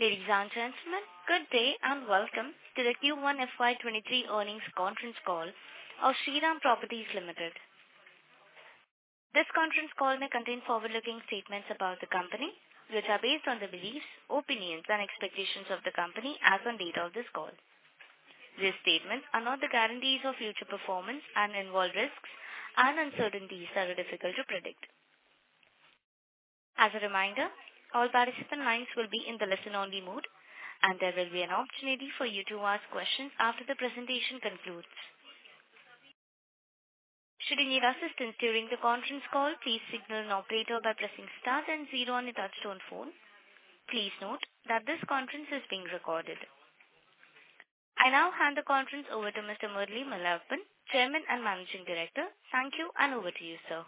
Ladies and gentlemen, good day and welcome to the Q1 FY23 earnings conference call of Shriram Properties Limited. This conference call may contain forward-looking statements about the company, which are based on the beliefs, opinions, and expectations of the company as on date of this call. These statements are not the guarantees of future performance and involve risks and uncertainties that are difficult to predict. As a reminder, all participant lines will be in the listen-only mode, and there will be an opportunity for you to ask questions after the presentation concludes. Should you need assistance during the conference call, please signal an operator by pressing star and 0 on your touchtone phone. Please note that this conference is being recorded. I now hand the conference over to Mr. Murali Malappan, Chairman and Managing Director. Thank you, and over to you, sir.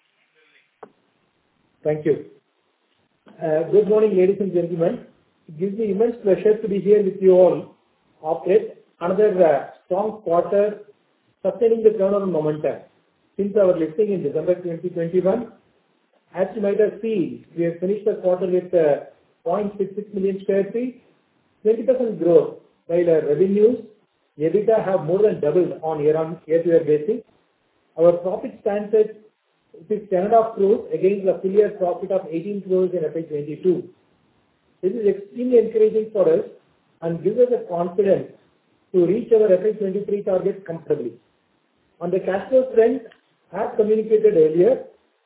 Thank you. Good morning, ladies and gentlemen. It gives me immense pleasure to be here with you all after another strong quarter sustaining the turnaround momentum since our listing in December 2021. As you might have seen, we have finished the quarter with 0.66 million square feet, 20% growth, while our revenues, EBITDA have more than doubled on year-to-year basis. Our profit stands at 10.5 crores against the full year profit of 18 crores in FY22. This is extremely encouraging for us and gives us the confidence to reach our FY23 targets comfortably. On the cash flow front, as communicated earlier,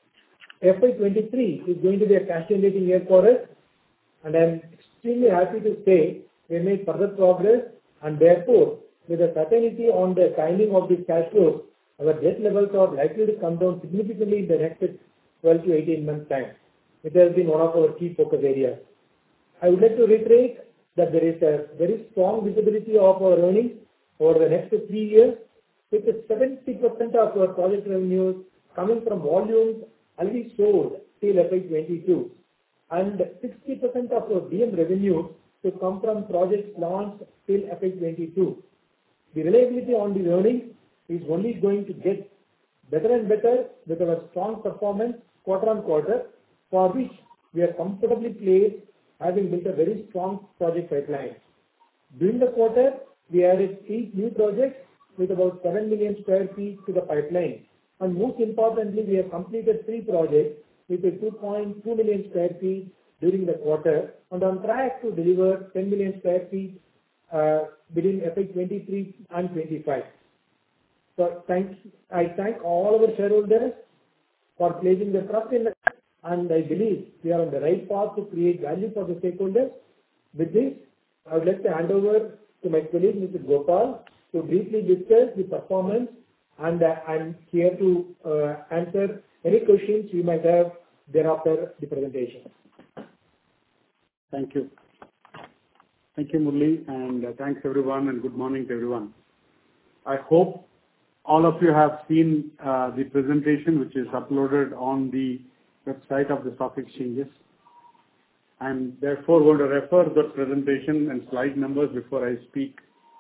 FY23 is going to be a cash generating year for us, and I am extremely happy to say we made further progress, and therefore, with a certainty on the timing of these cash flows, our debt levels are likely to come down significantly in the next 12 to 18 months' time. It has been one of our key focus areas. I would like to reiterate that there is a very strong visibility of our earnings over the next 3 years, with 70% of our project revenues coming from volumes already sold till FY22, and 60% of our DM revenues to come from projects launched till FY22. The reliability on the earnings is only going to get better and better with our strong performance quarter on quarter, for which we are comfortably placed, having built a very strong project pipeline. During the quarter, we added 8 new projects with about 7 million square feet to the pipeline, and most importantly, we have completed 3 projects with a 2.2 million square feet during the quarter, and on track to deliver 10 million square feet between FY23 and 25. So I thank all our shareholders for placing their trust in us, and I believe we are on the right path to create value for the stakeholders. With this, I would like to hand over to my colleague, Mr. Gopal, to briefly discuss the performance, and I'm here to answer any questions you might have thereafter the presentation. Thank you. Thank you, Murali, and thanks everyone, and good morning to everyone. I hope all of you have seen the presentation which is uploaded on the website of the stock exchanges, and therefore going to refer the presentation and slide numbers before I speak.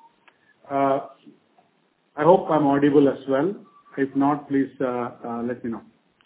I hope I'm audible as well. If not, please let me know.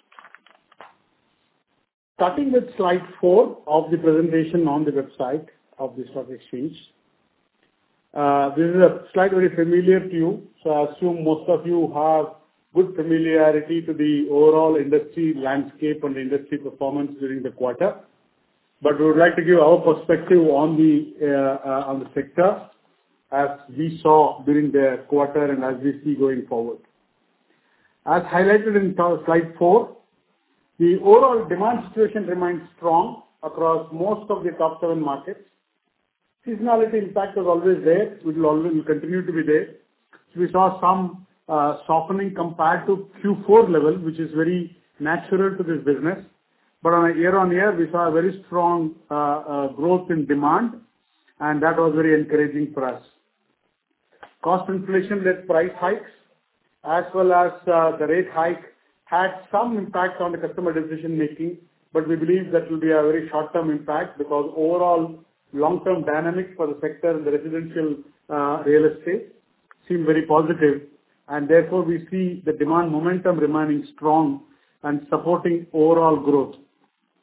Starting with slide 4 of the presentation on the website of the stock exchange. This is a slide very familiar to you, so I assume most of you have good familiarity to the overall industry landscape and the industry performance during the quarter. But we would like to give our perspective on the sector as we saw during the quarter and as we see going forward. As highlighted in slide 4, the overall demand situation remains strong across most of the top 7 markets. Seasonality impact was always there, will continue to be there. So we saw some softening compared to Q4 level, which is very natural to this business. But on a year-on-year, we saw a very strong growth in demand, and that was very encouraging for us. Cost inflation-led price hikes as well as the rate hike had some impact on the customer decision making, but we believe that will be a very short-term impact because overall long-term dynamics for the sector in the residential real estate seem very positive, and therefore we see the demand momentum remaining strong and supporting overall growth.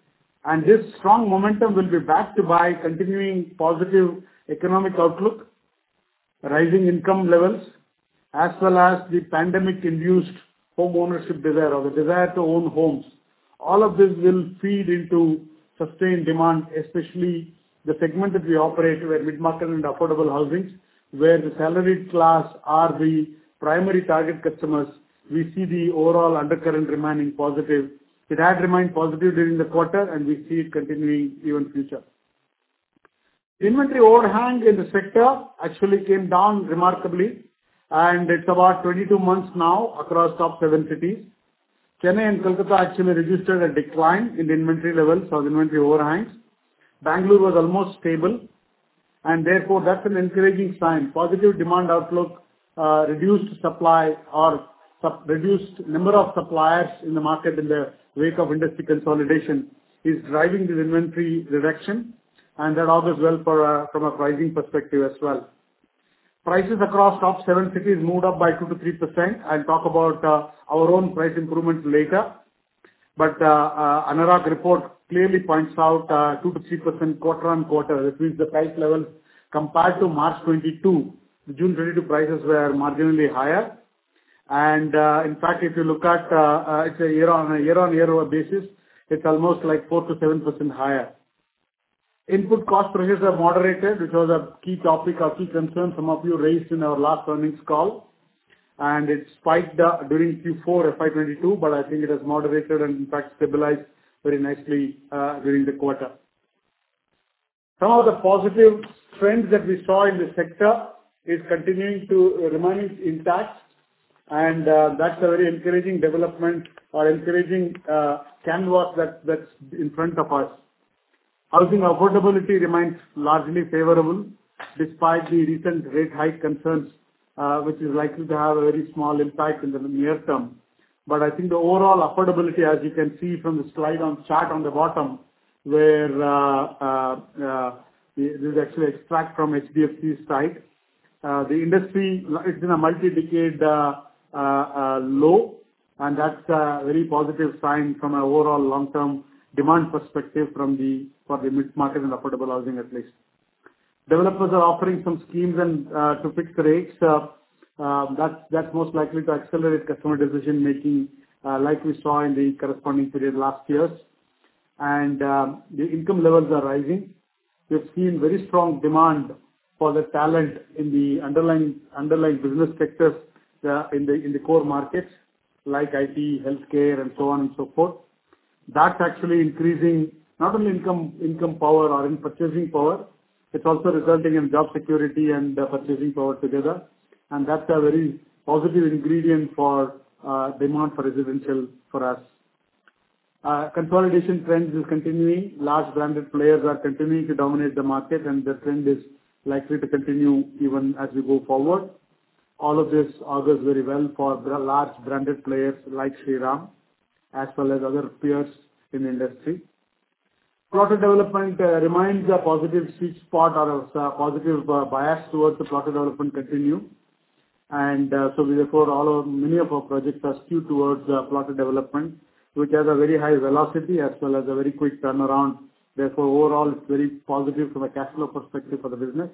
And this strong momentum will be backed by continuing positive economic outlook, rising income levels, as well as the pandemic-induced home ownership desire or the desire to own homes. All of this will feed into sustained demand, especially the segment that we operate, where mid-market and affordable housing, where the salaried class are the primary target customers. We see the overall undercurrent remaining positive. It had remained positive during the quarter, and we see it continuing even future. Inventory overhang in the sector actually came down remarkably, and it's about 22 months now across top 7 cities. Chennai and Kolkata actually registered a decline in the inventory levels or inventory overhangs. Bangalore was almost stable, and therefore that's an encouraging sign. Positive demand outlook, reduced supply or reduced number of suppliers in the market in the wake of industry consolidation is driving this inventory reduction, and that augurs well for from a pricing perspective as well. Prices across top 7 cities moved up by 2 to 3%. I'll talk about our own price improvements later. But ANARAG report clearly points out 2 to 3% quarter-on-quarter. That means the price levels compared to March 22, the June 22 prices were marginally higher. And in fact, if you look at it's a year-on-year basis, it's almost like 4 to 7% higher. Input cost pressures are moderated, which was a key topic or key concern some of you raised in our last earnings call. And it spiked during Q4 FY22, but I think it has moderated and in fact stabilized very nicely during the quarter. Some of the positive trends that we saw in the sector is continuing to remain intact, and that's a very encouraging development or encouraging canvas that's in front of us. Housing affordability remains largely favorable despite the recent rate hike concerns, which is likely to have a very small impact in the near term. But I think the overall affordability, as you can see from the slide on chart on the bottom, where this is actually extract from HDFC's site, the industry is in a multi-decade low, and that's a very positive sign from an overall long-term demand perspective for the mid-market and affordable housing at least. Developers are offering some schemes and to fix the rates. That's most likely to accelerate customer decision making, like we saw in the corresponding period last year. And the income levels are rising. We've seen very strong demand for the talent in the underlying business sectors in the core markets like IT, healthcare, and so on and so forth. That's actually increasing not only income power or in purchasing power, it's also resulting in job security and purchasing power together. And that's a very positive ingredient for demand for residential for us. Consolidation trends is continuing. Large branded players are continuing to dominate the market, and the trend is likely to continue even as we go forward. All of this augurs very well for large branded players like Shriram, as well as other peers in the industry. Plotted development remains a positive sweet spot or a positive bias towards the plotted development continue. And so therefore many of our projects are skewed towards plotted development, which has a very high velocity as well as a very quick turnaround. Therefore, overall, it's very positive from a cash flow perspective for the business.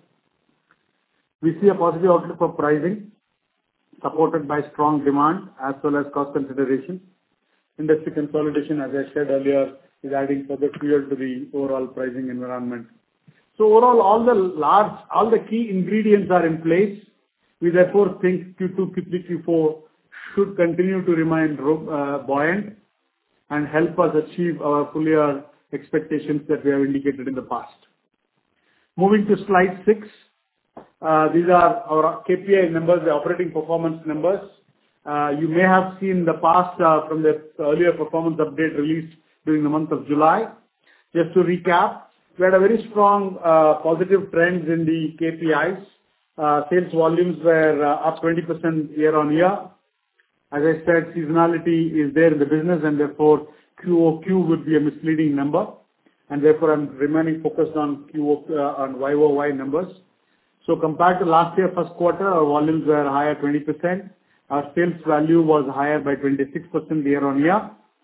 We see a positive outlook for pricing, supported by strong demand as well as cost consideration. Industry consolidation, as I said earlier, is adding further fuel to the overall pricing environment. So overall, all the key ingredients are in place. We therefore think Q2, Q3, Q4 should continue to remain buoyant and help us achieve our full year expectations that we have indicated in the past. Moving to slide 6. These are our KPI numbers, the operating performance numbers. You may have seen the past from the earlier performance update released during the month of July. Just to recap, we had a very strong positive trends in the KPIs. Sales volumes were up 20% year on year. As I said, seasonality is there in the business, and therefore QOQ would be a misleading number, and therefore I'm remaining focused on on YOY numbers. So compared to last year first quarter, our volumes were higher 20%. Our sales value was higher by 26% year on year.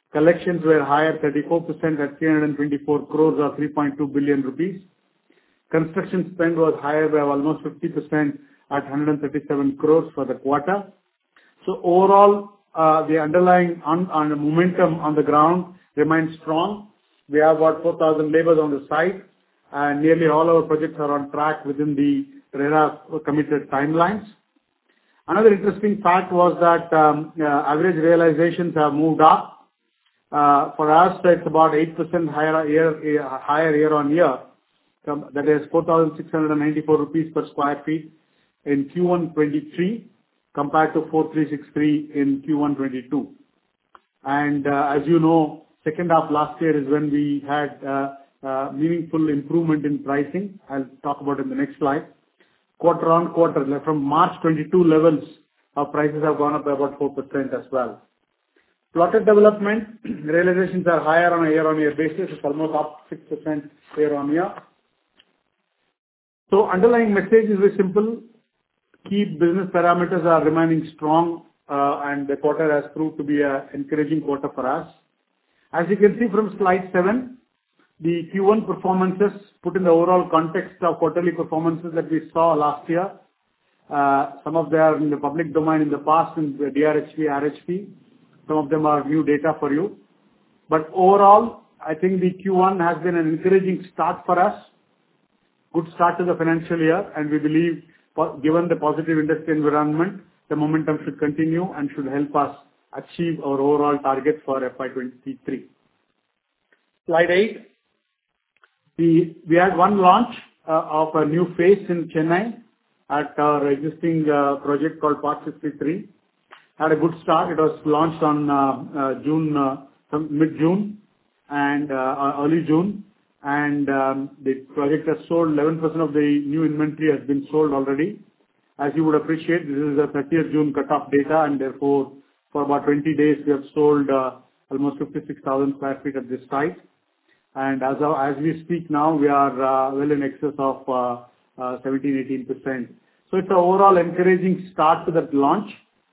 Collections were higher 34% at 324 crores or 3.2 billion rupees. Construction spend was higher by almost 50% at 137 crores for the quarter. So overall, the underlying on the momentum on the ground remains strong. We have about 4,000 laborers on the site, and nearly all our projects are on track within the RERA committed timelines. Another interesting fact was that average realizations have moved up. For us, it's about 8% higher year-on-year. That is 4,694 rupees per square feet in Q1 23 compared to 4,363 in Q1 22. And as you know, second half last year is when we had meaningful improvement in pricing. I'll talk about it in the next slide. Quarter on quarter, from March 22 levels, our prices have gone up by about 4% as well. Plotted development realizations are higher on a year-on-year basis. It's almost up 6% year-on-year. So underlying message is very simple. Key business parameters are remaining strong, and the quarter has proved to be an encouraging quarter for us. As you can see from slide 7, the Q1 performances put in the overall context of quarterly performances that we saw last year. Some of them are in the public domain in the past in the DRHP, RHP. Some of them are new data for you. But overall, I think the Q1 has been an encouraging start for us. Good start to the financial year, and we believe, given the positive industry environment, the momentum should continue and should help us achieve our overall target for FY23. Slide 8. We had one launch of a new phase in Chennai at our existing project called Park 63. Had a good start. It was launched on mid-June and early June. And the project has sold 11% of the new inventory has been sold already. As you would appreciate, this is a 30th June cutoff data, and therefore, for about 20 days, we have sold almost 56,000 square feet at this site. And as we speak now, we are well in excess of 17-18%. So it's an overall encouraging start to that launch.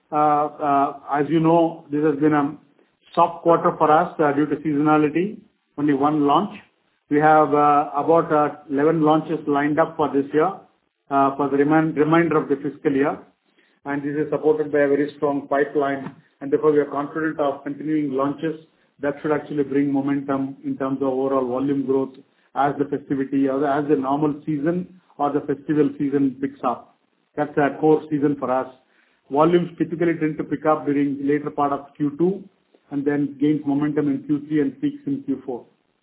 As you know, this has been a soft quarter for us due to seasonality. Only one launch. We have about 11 launches lined up for this year, for the remainder of the fiscal year. And this is supported by a very strong pipeline. And therefore, we are confident of continuing launches that should actually bring momentum in terms of overall volume growth as the festivity or as the normal season or the festival season picks up. That's a core season for us. Volumes typically tend to pick up during the later part of Q2 and then gains momentum in Q3 and peaks in Q4.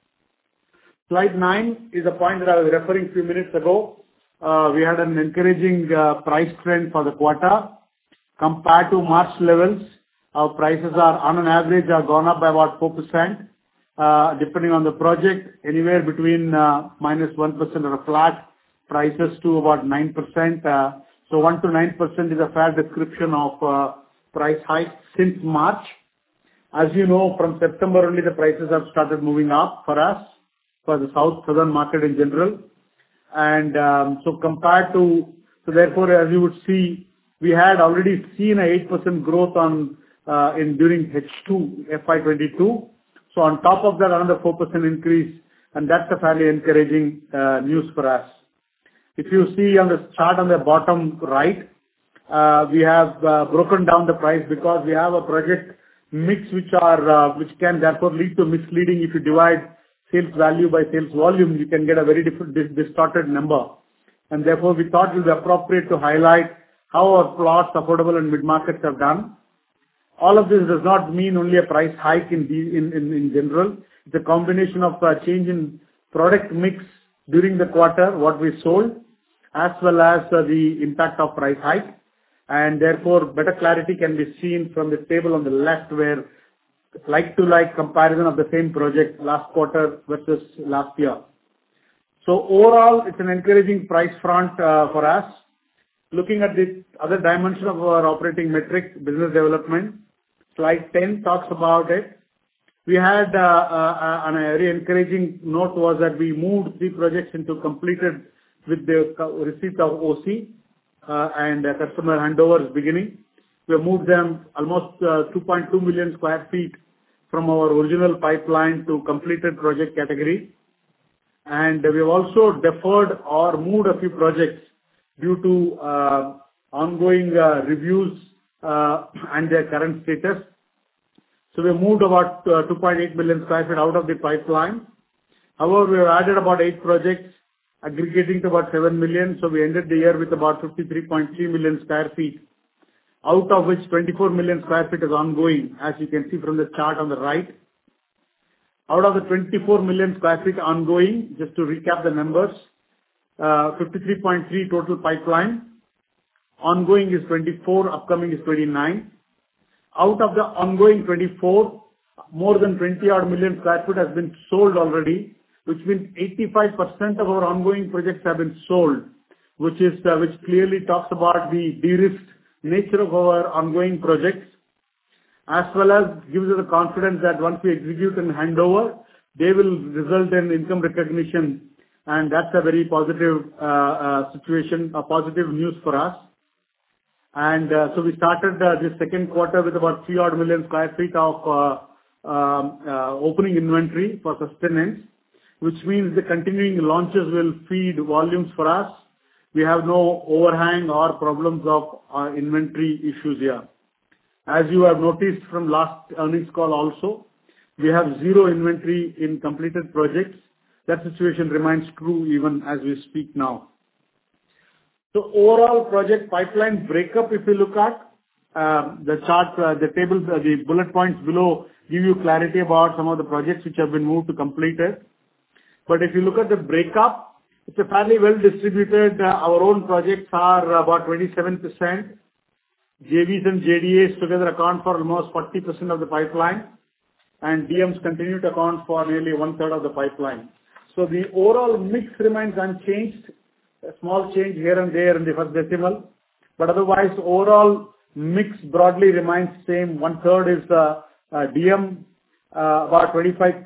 Slide 9 is a point that I was referring a few minutes ago. We had an encouraging price trend for the quarter. Compared to March levels, our prices are, on an average, have gone up by about 4%, depending on the project, anywhere between -1% or a flat prices to about 9%. So 1 to 9% is a fair description of price hike since March. As you know, from September only the prices have started moving up for us, for the southern market in general. And so therefore, as you would see, we had already seen a 8% growth during H2 FY22. So on top of that, another 4% increase, and that's a fairly encouraging news for us. If you see on the chart on the bottom right, we have broken down the price because we have a project mix which can therefore lead to misleading. If you divide sales value by sales volume, you can get a very different distorted number. And therefore, we thought it was appropriate to highlight how our plots, affordable and mid-markets have done. All of this does not mean only a price hike in general. It's a combination of a change in product mix during the quarter, what we sold, as well as the impact of price hike. And therefore, better clarity can be seen from the table on the left, where like-to-like comparison of the same project last quarter versus last year. So overall, it's an encouraging price front for us. Looking at the other dimension of our operating metrics, business development, slide 10 talks about it. We had a very encouraging note was that we moved 3 projects into completed with the receipt of OC and customer handover is beginning. We have moved them almost 2.2 million square feet from our original pipeline to completed project category. And we have also deferred or moved a few projects due to ongoing reviews and their current status. So we moved about 2.8 million sq ft out of the pipeline. However, we have added about 8 projects aggregating to about 7 million. So we ended the year with about 53.3 million sq ft, out of which 24 million sq ft is ongoing, as you can see from the chart on the right. Out of the 24 million sq ft ongoing, just to recap the numbers, 53.3 total pipeline. Ongoing is 24, upcoming is 29. Out of the ongoing 24, more than 20-odd million sq ft has been sold already, which means 85% of our ongoing projects have been sold, which clearly talks about the de-risked nature of our ongoing projects, as well as gives us the confidence that once we execute and hand over, they will result in income recognition, and that's a very positive situation, a positive news for us. And so we started this second quarter with about 3-odd million sq ft of opening inventory for sustenance, which means the continuing launches will feed volumes for us. We have no overhang or problems of inventory issues here. As you have noticed from last earnings call also, we have zero inventory in completed projects. That situation remains true even as we speak now. So overall project pipeline breakup, if you look at the chart, the table, the bullet points below give you clarity about some of the projects which have been moved to completed. But if you look at the breakup, it's a fairly well distributed. Our own projects are about 27%. JVs and JDAs together account for almost 40% of the pipeline, and DMs continue to account for nearly one-third of the pipeline. So the overall mix remains unchanged. A small change here and there in the first decimal, but otherwise overall mix broadly remains same. One-third is DM, about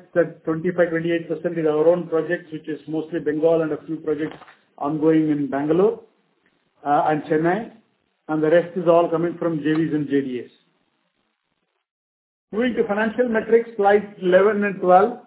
28% is our own projects, which is mostly Bengal and a few projects ongoing in Bangalore and Chennai, and the rest is all coming from JVs and JDAs. Moving to financial metrics, slides 11 and 12.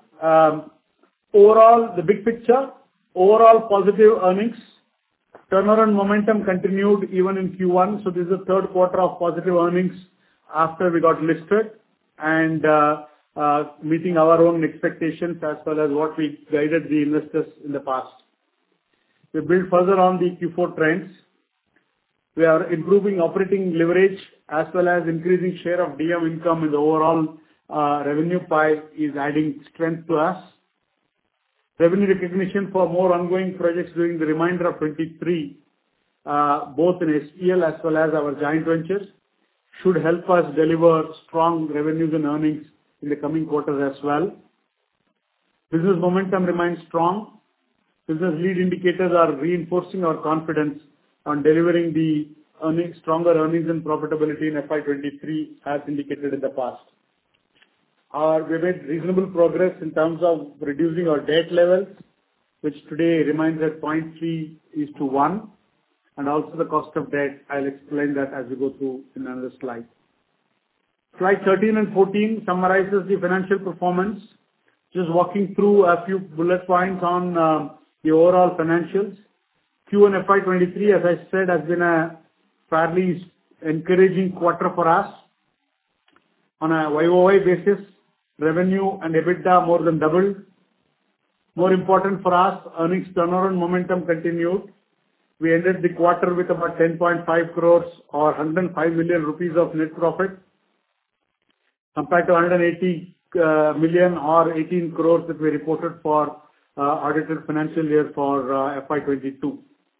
Overall, the big picture, overall positive earnings. Turnaround momentum continued even in Q1, so this is the third quarter of positive earnings after we got listed, and meeting our own expectations as well as what we guided the investors in the past. We build further on the Q4 trends. We are improving operating leverage as well as increasing share of DM income in the overall revenue pie is adding strength to us. Revenue recognition for more ongoing projects during the remainder of 23, both in SPL as well as our joint ventures, should help us deliver strong revenues and earnings in the coming quarters as well. Business momentum remains strong. Business lead indicators are reinforcing our confidence on delivering the earnings, stronger earnings and profitability in FY23 as indicated in the past. We made reasonable progress in terms of reducing our debt levels, which today remains at 0.3:1, and also the cost of debt. I'll explain that as we go through in another slide. Slide 13 and 14 summarizes the financial performance. Just walking through a few bullet points on the overall financials. Q1 FY23, as I said, has been a fairly encouraging quarter for us. On a YOY basis, revenue and EBITDA more than doubled. More important for us, earnings turnaround momentum continued. We ended the quarter with about 10.5 crores or 105 million rupees of net profit, compared to 180 million or 18 crores that we reported for audited financial year for FY22.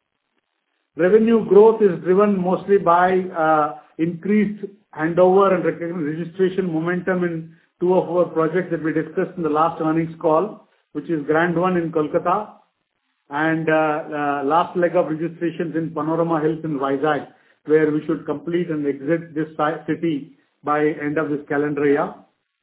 Revenue growth is driven mostly by increased handover and registration momentum in two of our projects that we discussed in the last earnings call, which is Grand One in Kolkata and last leg of registrations in Panorama Hills in Vizag, where we should complete and exit this city by end of this calendar year.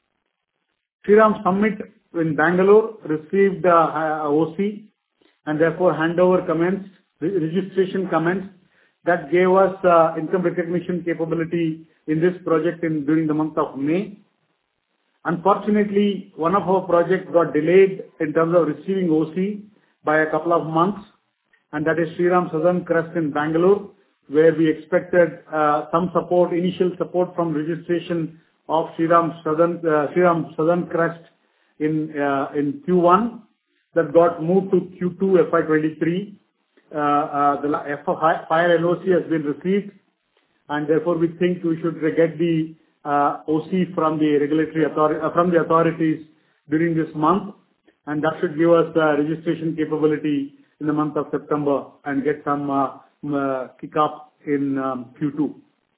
Shriram Summit in Bangalore received OC, and therefore handover commenced, registration commenced. That gave us income recognition capability in this project during the month of May. Unfortunately, one of our projects got delayed in terms of receiving OC by a couple of months, and that is Shriram Southern Crest in Bangalore, where we expected some support, initial support from registration of Shriram Southern Crest in Q1. That got moved to Q2 FY23. The fire LOC has been received, and therefore we think we should get the OC from the authorities during this month, and that should give us registration capability in the month of September and get some kick up in Q2.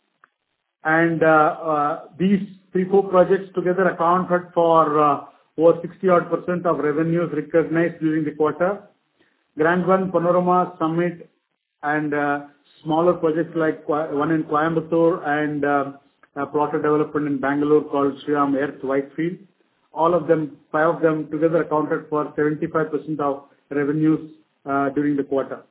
And these 3-4 projects together accounted for over 60% of revenues recognized during the quarter. Grand One, Panorama, Summit, and smaller projects like one in Coimbatore and a plotted development in Bangalore called Shriram Earth Whitefield. All of them, 5 of them together accounted for 75% of revenues during the quarter.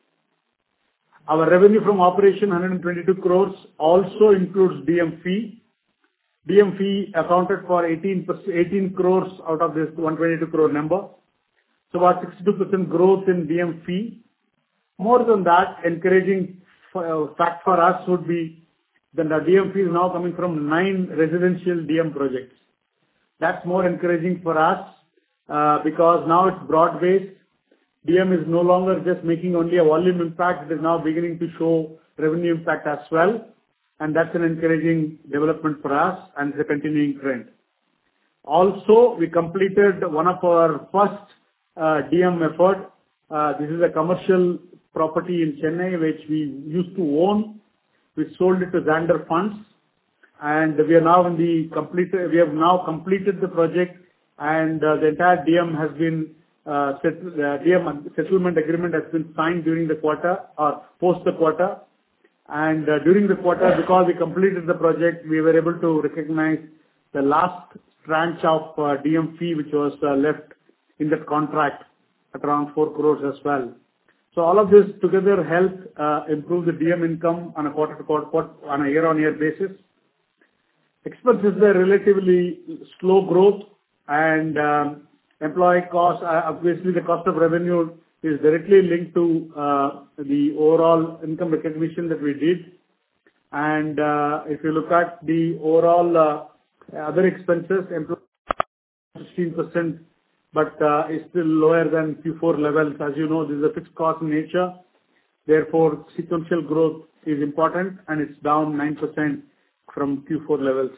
Our revenue from operation, 122 crores, also includes DM fee. DM fee accounted for 18 crores out of this 122 crore number. So about 62% growth in DM fee. More than that, encouraging fact for us would be that the DM fee is now coming from 9 residential DM projects. That's more encouraging for us because now it's broad-based. DM is no longer just making only a volume impact. It is now beginning to show revenue impact as well. And that's an encouraging development for us, and it's a continuing trend. Also, we completed one of our first DM effort. This is a commercial property in Chennai, which we used to own. We sold it to Xander Funds, and we have now completed the project, and the entire DM has been DM settlement agreement has been signed during the quarter or post the quarter. And during the quarter, because we completed the project, we were able to recognize the last tranche of DM fee, which was left in that contract at around 4 crores as well. So all of this together helped improve the DM income on a quarter-to-quarter, on a year-on-year basis. Expenses were relatively slow growth, and employee costs, obviously the cost of revenue is directly linked to the overall income recognition that we did. And if you look at the overall other expenses, employee 16%, but is still lower than Q4 levels. As you know, this is a fixed cost in nature. Therefore, sequential growth is important, and it's down 9% from Q4 levels.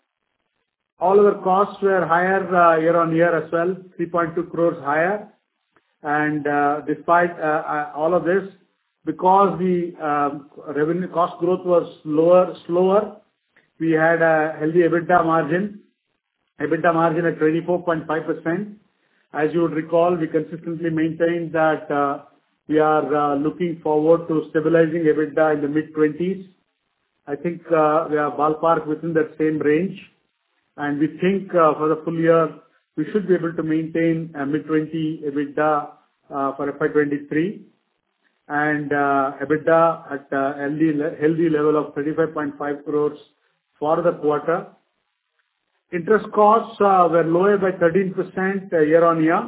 All other costs were higher year-on-year as well, 3.2 crores higher. And despite all of this, because the revenue cost growth was slower, we had a healthy EBITDA margin at 24.5%. As you would recall, we consistently maintained that we are looking forward to stabilizing EBITDA in the mid-20s. I think we are ballpark within that same range. And we think for the full year, we should be able to maintain a mid-20 EBITDA for FY23 and EBITDA at a healthy level of 35.5 crores for the quarter. Interest costs were lower by 13% year-on-year.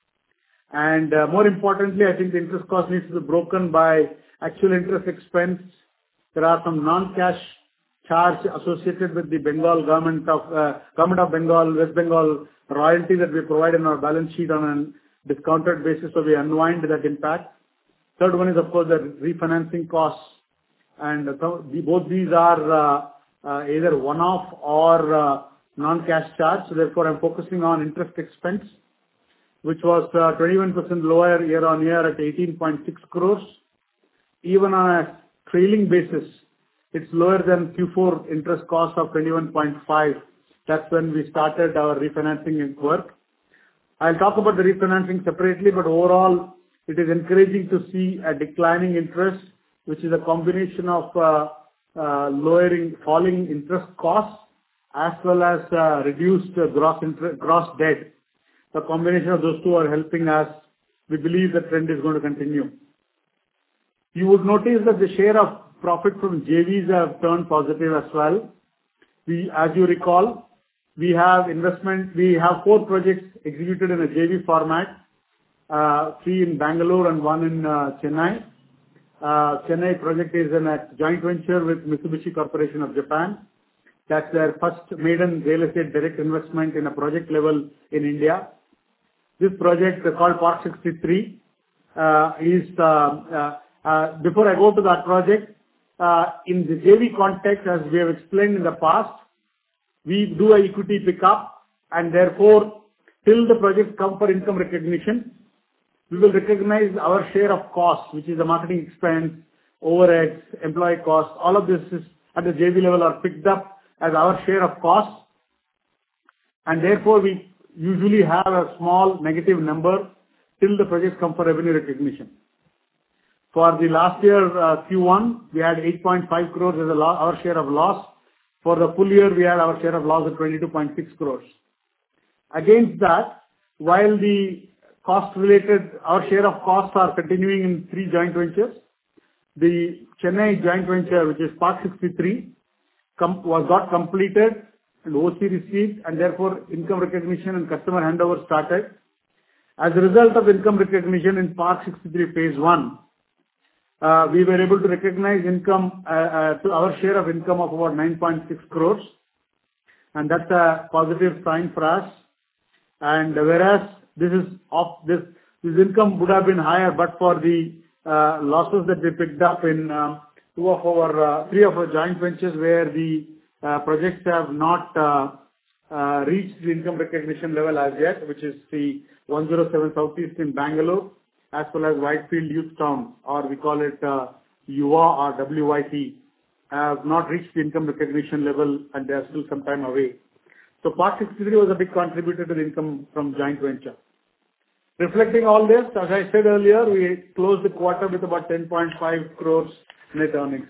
And more importantly, I think the interest cost needs to be broken by actual interest expense. There are some non-cash charge associated with the Government of Bengal, West Bengal royalty that we provide in our balance sheet on a discounted basis, so we unwind that impact. Third one is, of course, the refinancing costs, and both these are either one-off or non-cash charge. So therefore, I'm focusing on interest expense, which was 21% lower year-on-year at 18.6 crores. Even on a trailing basis, it's lower than Q4 interest cost of 21.5. That's when we started our refinancing work. I'll talk about the refinancing separately, but overall, it is encouraging to see a declining interest, which is a combination of falling interest costs as well as reduced gross debt. The combination of those two are helping us. We believe the trend is going to continue. You would notice that the share of profit from JVs have turned positive as well. As you recall, we have 4 projects executed in a JV format, 3 in Bangalore and 1 in Chennai. Chennai project is in a joint venture with Mitsubishi Corporation of Japan. That's their first maiden real estate direct investment in a project level in India. This project called Park 63 is before I go to that project, in the JV context, as we have explained in the past, we do a equity pickup, and therefore, till the projects come for income recognition, we will recognize our share of costs, which is the marketing expense, overheads, employee costs. All of this is at the JV level are picked up as our share of costs, and therefore we usually have a small negative number till the projects come for revenue recognition. For the last year, Q1, we had 8.5 crores as our share of loss. For the full year, we had our share of loss of 22.6 crores. Against that, while the our share of costs are continuing in 3 joint ventures, the Chennai joint venture, which is Park 63, got completed and OC received, and therefore income recognition and customer handover started. As a result of income recognition in Park 63 phase 1, we were able to recognize income to our share of income of about 9.6 crores, and that's a positive sign for us. And whereas this income would have been higher, but for the losses that we picked up in 3 of our joint ventures, where the projects have not reached the income recognition level as yet, which is the 107 Southeast in Bangalore, as well as Whitefield Youth Town, or we call it YUVA or WYT, have not reached the income recognition level, and they are still some time away. So Park 63 was a big contributor to the income from joint venture. Reflecting all this, as I said earlier, we closed the quarter with about 10.5 crores net earnings.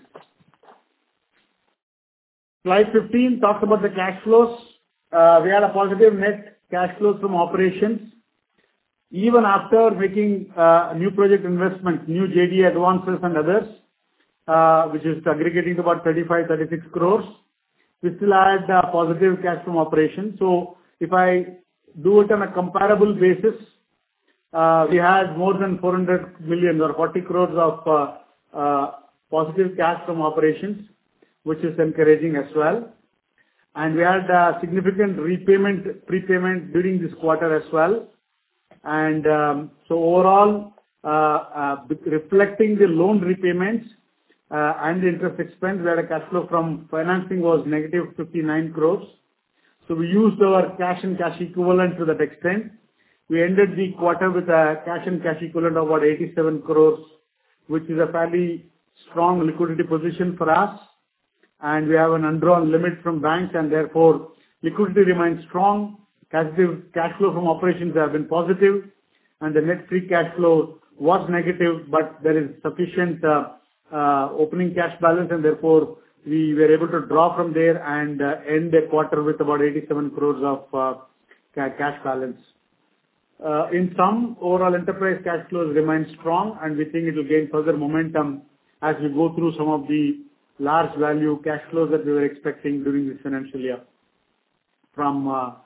Slide 15 talks about the cash flows. We had a positive net cash flows from operations. Even after making new project investments, new JD advances and others, which is aggregating to about 36 crores, we still had positive cash from operations. So if I do it on a comparable basis, we had more than 400 million or 40 crores of positive cash from operations, which is encouraging as well. And we had significant prepayment during this quarter as well. And so overall, reflecting the loan repayments and the interest expense, we had a cash flow from financing was negative 59 crores. So we used our cash and cash equivalent to that extent. We ended the quarter with a cash and cash equivalent of about 87 crores, which is a fairly strong liquidity position for us. And we have an undrawn limit from banks, and therefore liquidity remains strong. Cash flow from operations have been positive, and the net free cash flow was negative, but there is sufficient opening cash balance, and therefore we were able to draw from there and end the quarter with about 87 crores of cash balance. In sum, overall enterprise cash flows remain strong, and we think it will gain further momentum as we go through some of the large value cash flows that we were expecting during this financial year. From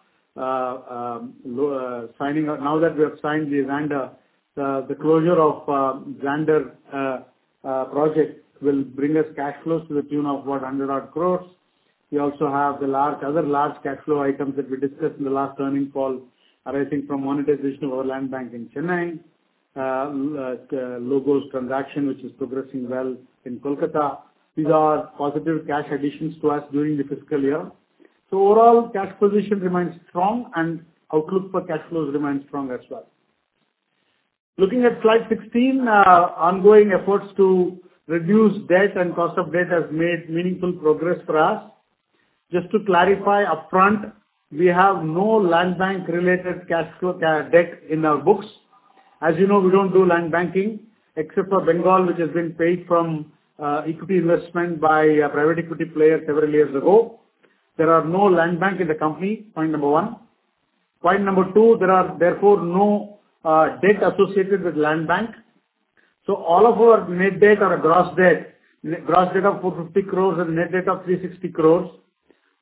signing up, now that we have signed the Xander, the closure of Xander project will bring us cash flows to the tune of about 100 odd crores. We also have the other large cash flow items that we discussed in the last earnings call, arising from monetization of our land bank in Chennai, Logos transaction, which is progressing well in Kolkata. These are positive cash additions to us during the fiscal year. So overall, cash position remains strong, and outlook for cash flows remains strong as well. Looking at slide 16, ongoing efforts to reduce debt and cost of debt has made meaningful progress for us. Just to clarify upfront, we have no land bank related cash flow debt in our books. As you know, we don't do land banking except for Bengal, which has been paid from equity investment by a private equity player several years ago. There are no land bank in the company, point number one. Point number two, there are therefore no debt associated with land bank. So all of our net debt or a gross debt of 450 crores and net debt of 360 crores,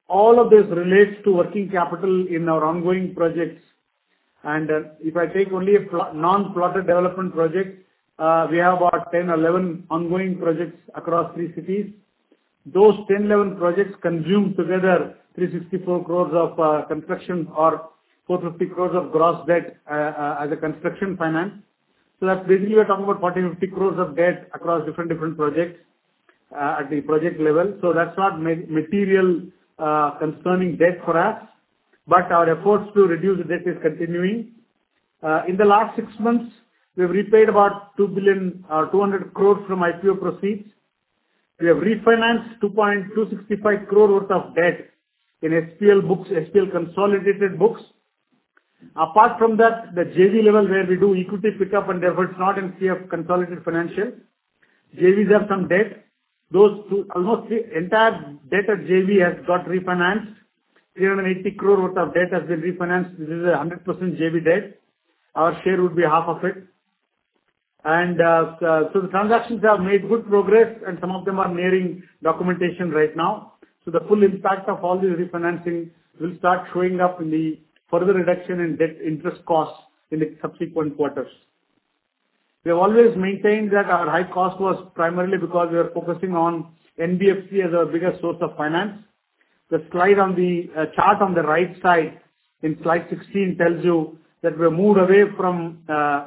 All of this relates to working capital in our ongoing projects. And if I take only a non-plotted development project, we have about 10, 11 ongoing projects across 3 cities. Those 10, 11 projects consume together 364 crores of construction or 450 crores of gross debt as a construction finance. So that's basically we're talking about 40-50 crores of debt across different projects at the project level. So that's not material concerning debt for us, but our efforts to reduce the debt is continuing. In the last 6 months, we've repaid about 200 crores from IPO proceeds. We have refinanced 265 crore worth of debt in SPL books, SPL consolidated books. Apart from that, the JV level where we do equity pickup and therefore it's not in CF consolidated financial. JVs have some debt. Those two, almost the entire debt at JV has got refinanced. 380 crore worth of debt has been refinanced. This is a 100% JV debt. Our share would be half of it. And so the transactions have made good progress and some of them are nearing documentation right now. So the full impact of all this refinancing will start showing up in the further reduction in debt interest costs in the subsequent quarters. We have always maintained that our high cost was primarily because we are focusing on NBFC as our biggest source of finance. The slide on the chart on the right side in slide 16 tells you that we have moved away from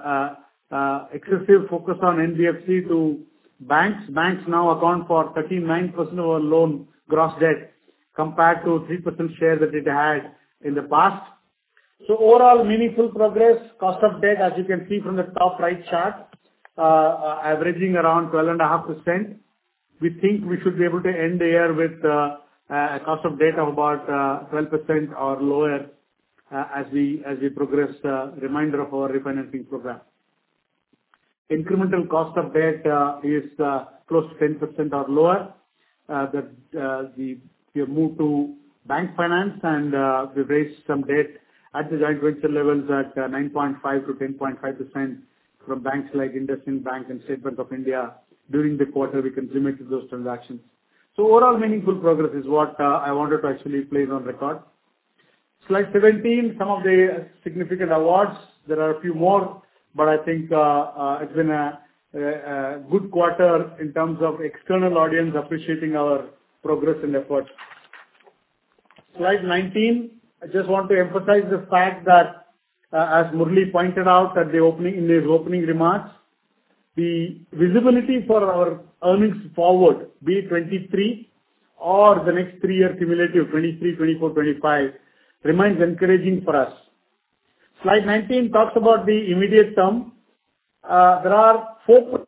excessive focus on NBFC to banks. Banks now account for 39% of our loan gross debt compared to 3% share that it had in the past. So overall meaningful progress, cost of debt as you can see from the top right chart, averaging around 12.5%. We think we should be able to end the year with a cost of debt of about 12% or lower as we progress remainder of our refinancing program. Incremental cost of debt is close to 10% or lower. We have moved to bank finance and we've raised some debt at the joint venture levels at 9.5 to 10.5% from banks like IndusInd Bank and State Bank of India. During the quarter, we consummated those transactions. So overall meaningful progress is what I wanted to actually place on record. Slide 17, some of the significant awards. There are a few more, but I think it's been a good quarter in terms of external audience appreciating our progress and efforts. Slide 19, I just want to emphasize the fact that as Murali pointed out at the opening, in his opening remarks, the visibility for our earnings forward, be it 23 or the next 3-year cumulative, 23, 24, 25, remains encouraging for us. Slide 19 talks about the immediate term. There are 4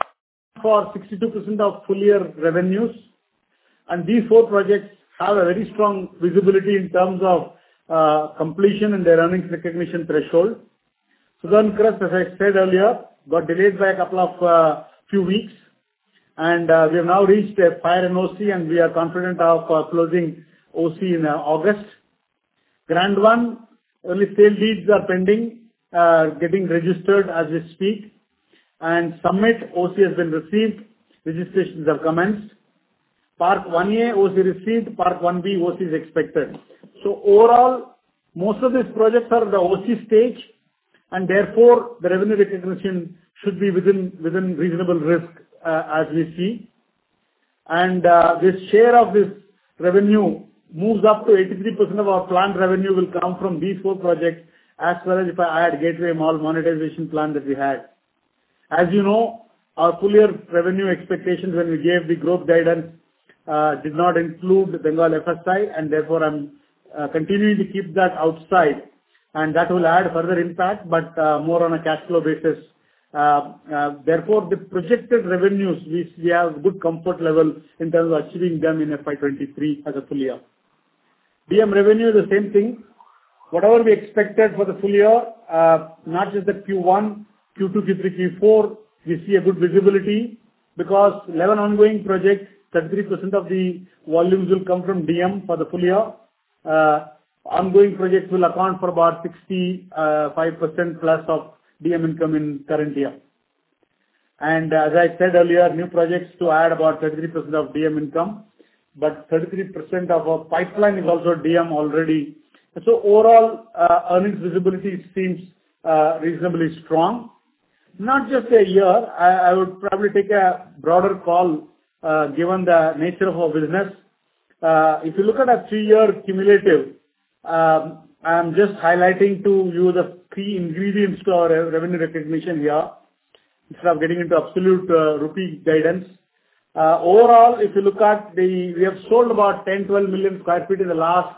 for 62% of full year revenues, and these 4 projects have a very strong visibility in terms of completion and their earnings recognition threshold. Southern Crest, as I said earlier, got delayed by a couple of few weeks, and we have now reached a fire NOC, and we are confident of closing OC in August. Grand One, only sale deeds are pending, getting registered as we speak, and Summit OC has been received, registrations have commenced. Park 1A OC received, Park 1B OC is expected. So overall, most of these projects are the OC stage, and therefore the revenue recognition should be within reasonable risk as we see. And this share of this revenue moves up to 83% of our planned revenue will come from these 4 projects, as well as if I add Gateway Mall monetization plan that we had. As you know, our full year revenue expectations when we gave the growth guidance did not include Bengal FSI, and therefore I'm continuing to keep that outside, and that will add further impact, but more on a cash flow basis. Therefore, the projected revenues, we have good comfort level in terms of achieving them in FY23 as a full year. DM revenue is the same thing. Whatever we expected for the full year, not just the Q1, Q2, Q3, Q4, we see a good visibility because 11 ongoing projects, 33% of the volumes will come from DM for the full year. Ongoing projects will account for about 65% plus of DM income in current year. And as I said earlier, new projects to add about 33% of DM income. but 33% of our pipeline is also DM already. So overall, earnings visibility seems reasonably strong. Not just a year, I would probably take a broader call, given the nature of our business. If you look at a 3-year cumulative, I'm just highlighting to you the key ingredients to our revenue recognition here, instead of getting into absolute rupee guidance. Overall, if you look at we have sold about 10-12 million sq ft in the last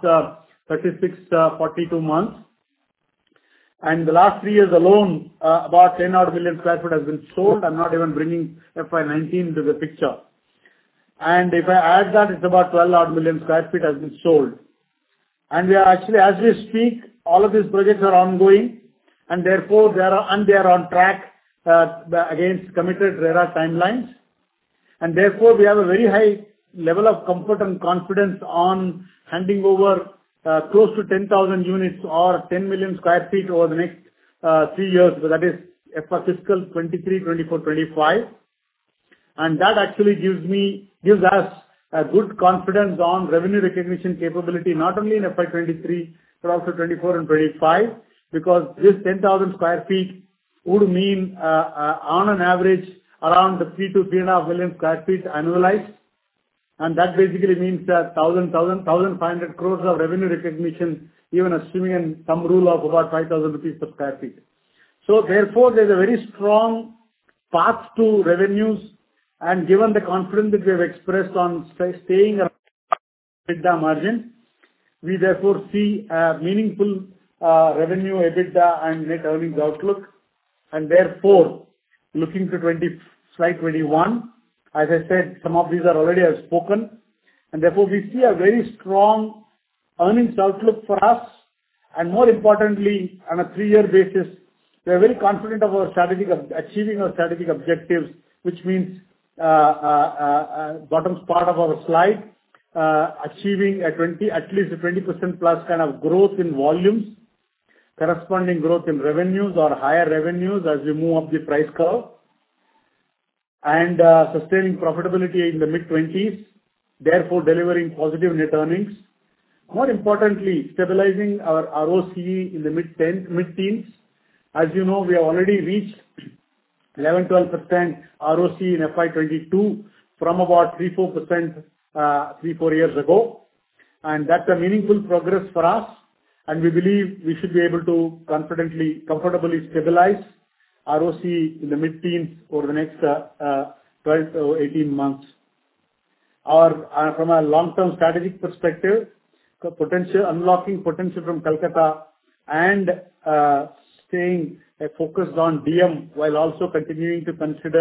42 months. And the last 3 years alone, about 10-odd million sq ft has been sold. I'm not even bringing FY19 into the picture. And if I add that, it's about 12-odd million sq ft has been sold. And we are actually, as we speak, all of these projects are ongoing, and therefore they are on track against committed RERA timelines. And therefore, we have a very high level of comfort and confidence on handing over close to 10,000 units or 10 million sq ft over the next 3 years. So that is fiscal 23, 24, 25. And that actually gives us a good confidence on revenue recognition capability, not only in FY23, but also 24 and 25, because this 10,000 sq ft would mean, on an average, around 3 to 3.5 million sq ft annualized. And that basically means that 1,500 crores of revenue recognition, even assuming in some rule of about 5,000 rupees per sq ft. So therefore, there's a very strong path to revenues, and given the confidence that we have expressed on staying around EBITDA margin, we therefore see a meaningful revenue, EBITDA, and net earnings outlook. And therefore, looking to slide 21, as I said, some of these are already have spoken, and therefore we see a very strong earnings outlook for us, and more importantly, on a 3-year basis, we are very confident of our achieving our strategic objectives, which means bottom part of our slide, achieving at least a 20% plus kind of growth in volumes, corresponding growth in revenues or higher revenues as we move up the price curve, and sustaining profitability in the mid-20s, therefore delivering positive net earnings. More importantly, stabilizing our ROCE in the mid-teens. As you know, we have already reached 11-12% ROCE in FY22 from about 3-4% 3-4 years ago. And that's a meaningful progress for us. And we believe we should be able to comfortably stabilize ROCE in the mid-teens over the next 12 to 18 months. From a long-term strategic perspective, unlocking potential from Kolkata and staying focused on DM while also continuing to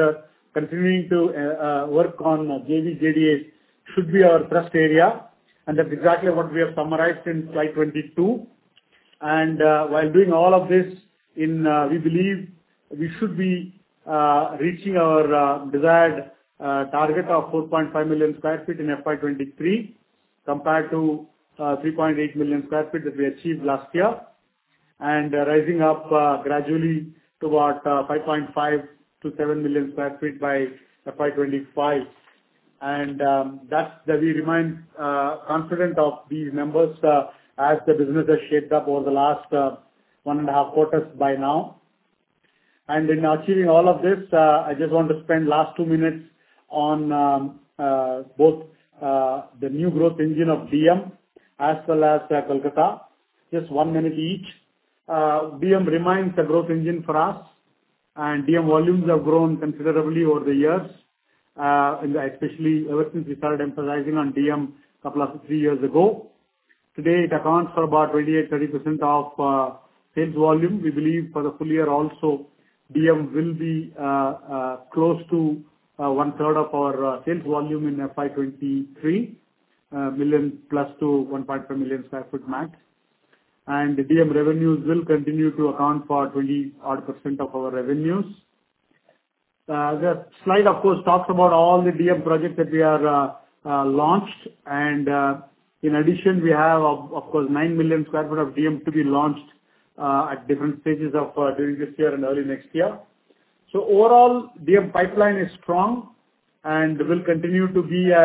work on JV JDAs should be our thrust area. And that's exactly what we have summarized in slide 22. And while doing all of this, we believe we should be reaching our desired target of 4.5 million sq ft in FY23 compared to 3.8 million sq ft that we achieved last year, and rising up gradually to about 5.5 to 7 million sq ft by FY25. And we remain confident of these numbers as the business has shaped up over the last 1.5 quarters by now. And in achieving all of this, I just want to spend last 2 minutes on both the new growth engine of DM as well as Kolkata. Just 1 minute each. DM remains a growth engine for us, and DM volumes have grown considerably over the years, especially ever since we started emphasizing on DM a couple of 3 years ago. Today, it accounts for about 28-30% of sales volume. We believe for the full year also, DM will be close to 1/3 of our sales volume in FY23, million plus to 1.5 million sq ft max. And the DM revenues will continue to account for 20-odd% of our revenues. The slide, of course, talks about all the DM projects that we are launched, and in addition, we have, of course, 9 million sq ft of DM to be launched at different stages of during this year and early next year. So overall, DM pipeline is strong and will continue to be a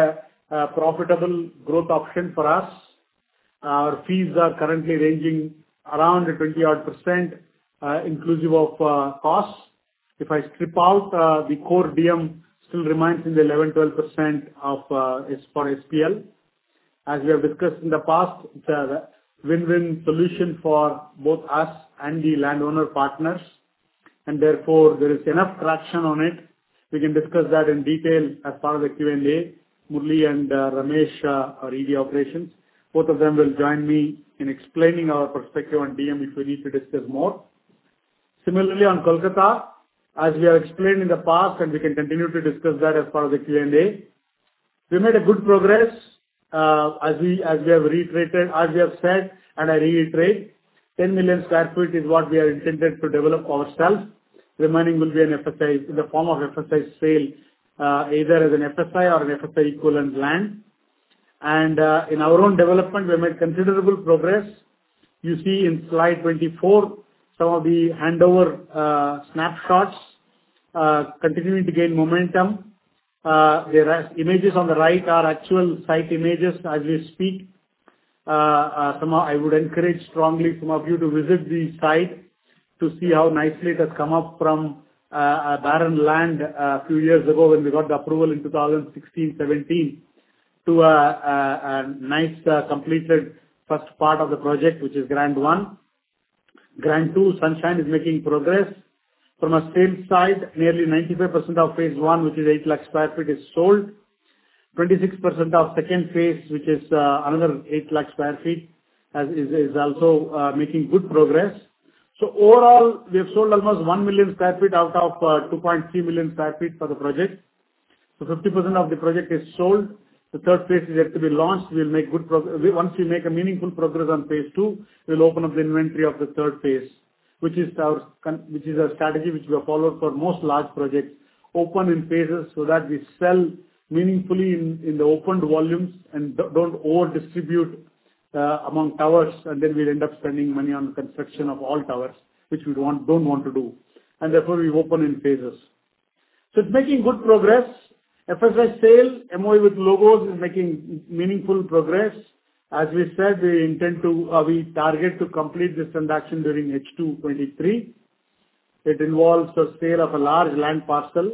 profitable growth option for us. Our fees are currently ranging around 20-odd%, inclusive of costs. If I strip out, the core DM still remains in the 11-12% for SPL. As we have discussed in the past, it's a win-win solution for both us and the landowner partners, and therefore there is enough traction on it. We can discuss that in detail as part of the Q&A. Murli and Ramesh, our ED Operations, both of them will join me in explaining our perspective on DM if we need to discuss more. Similarly, on Kolkata, as we have explained in the past, and we can continue to discuss that as part of the Q&A, we made a good progress, as we have reiterated, as we have said, and I reiterate, 10 million sq ft is what we are intended to develop ourselves. Remaining will be an FSI, in the form of FSI sale, either as an FSI or an FSI equivalent land. And in our own development, we made considerable progress. You see in slide 24, some of the handover snapshots continuing to gain momentum. There are images on the right are actual site images as we speak. I would encourage strongly some of you to visit the site to see how nicely it has come up from a barren land a few years ago when we got the approval in 2016-17 to a nice completed first part of the project, which is Grand 1. Grand 2, Sunshine, is making progress. From a sales side, nearly 95% of phase 1, which is 8 lakh sq ft, is sold. 26% of second phase, which is another 8 lakh sq ft, is also making good progress. So overall, we have sold almost 1 million sq ft out of 2.3 million sq ft for the project. So 50% of the project is sold. The third phase is yet to be launched. We'll make good progress. Once we make a meaningful progress on phase 2, we'll open up the inventory of the third phase, which is our strategy which we have followed for most large projects, open in phases so that we sell meaningfully in the opened volumes and don't over-distribute among towers, and then we'll end up spending money on construction of all towers, which we don't want to do. And therefore, we open in phases. So it's making good progress. FSI sale, MOU with logos, is making meaningful progress. As we said, we target to complete this transaction during H2 23. It involves the sale of a large land parcel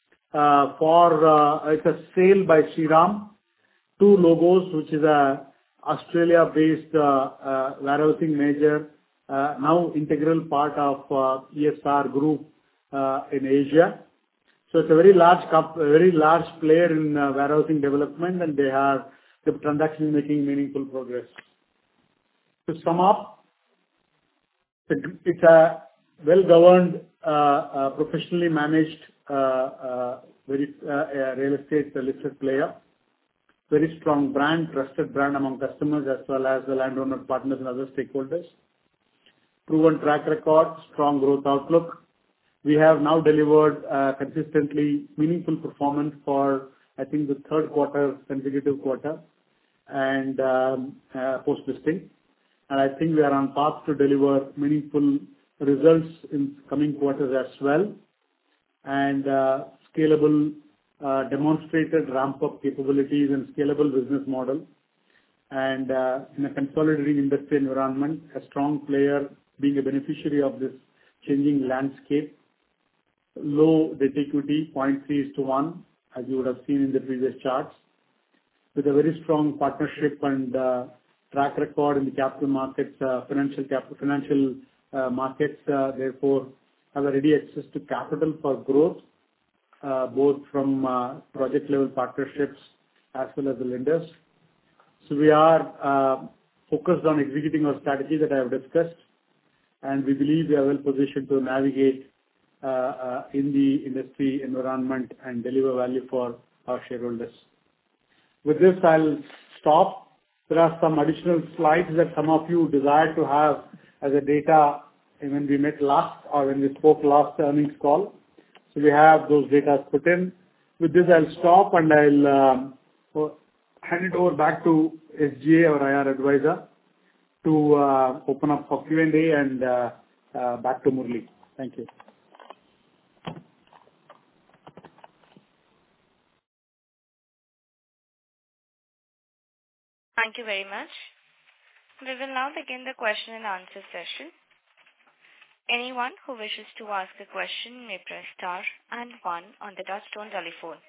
it's a sale by Shriram, 2 logos, which is a Australia-based warehousing major, now integral part of ESR Group in Asia. So it's a very large player in warehousing development, and the transaction is making meaningful progress. To sum up, it's a well-governed, professionally managed, real estate listed player. Very strong brand, trusted brand among customers as well as the landowner partners and other stakeholders. Proven track record, strong growth outlook. We have now delivered consistently meaningful performance for, I think, the third consecutive quarter and post-listing. And I think we are on path to deliver meaningful results in coming quarters as well. And scalable, demonstrated ramp-up capabilities and scalable business model. And in a consolidating industry environment, a strong player being a beneficiary of this changing landscape. Low debt equity, 0.3:1, as you would have seen in the previous charts. With a very strong partnership and track record in the capital markets, financial markets, therefore have a ready access to capital for growth, both from project level partnerships as well as the lenders. So we are focused on executing our strategy that I have discussed, and we believe we are well positioned to navigate in the industry environment and deliver value for our shareholders. With this, I'll stop. There are some additional slides that some of you desire to have as a data when we met last or when we spoke last earnings call. So we have those data put in. With this, I'll stop and I'll hand it over back to SGA, our IR advisor, to open up for Q&A and back to Murli. Thank you. Thank you very much. We will now begin the question and answer session. Anyone who wishes to ask a question may press star and 1 on the touchtone telephone.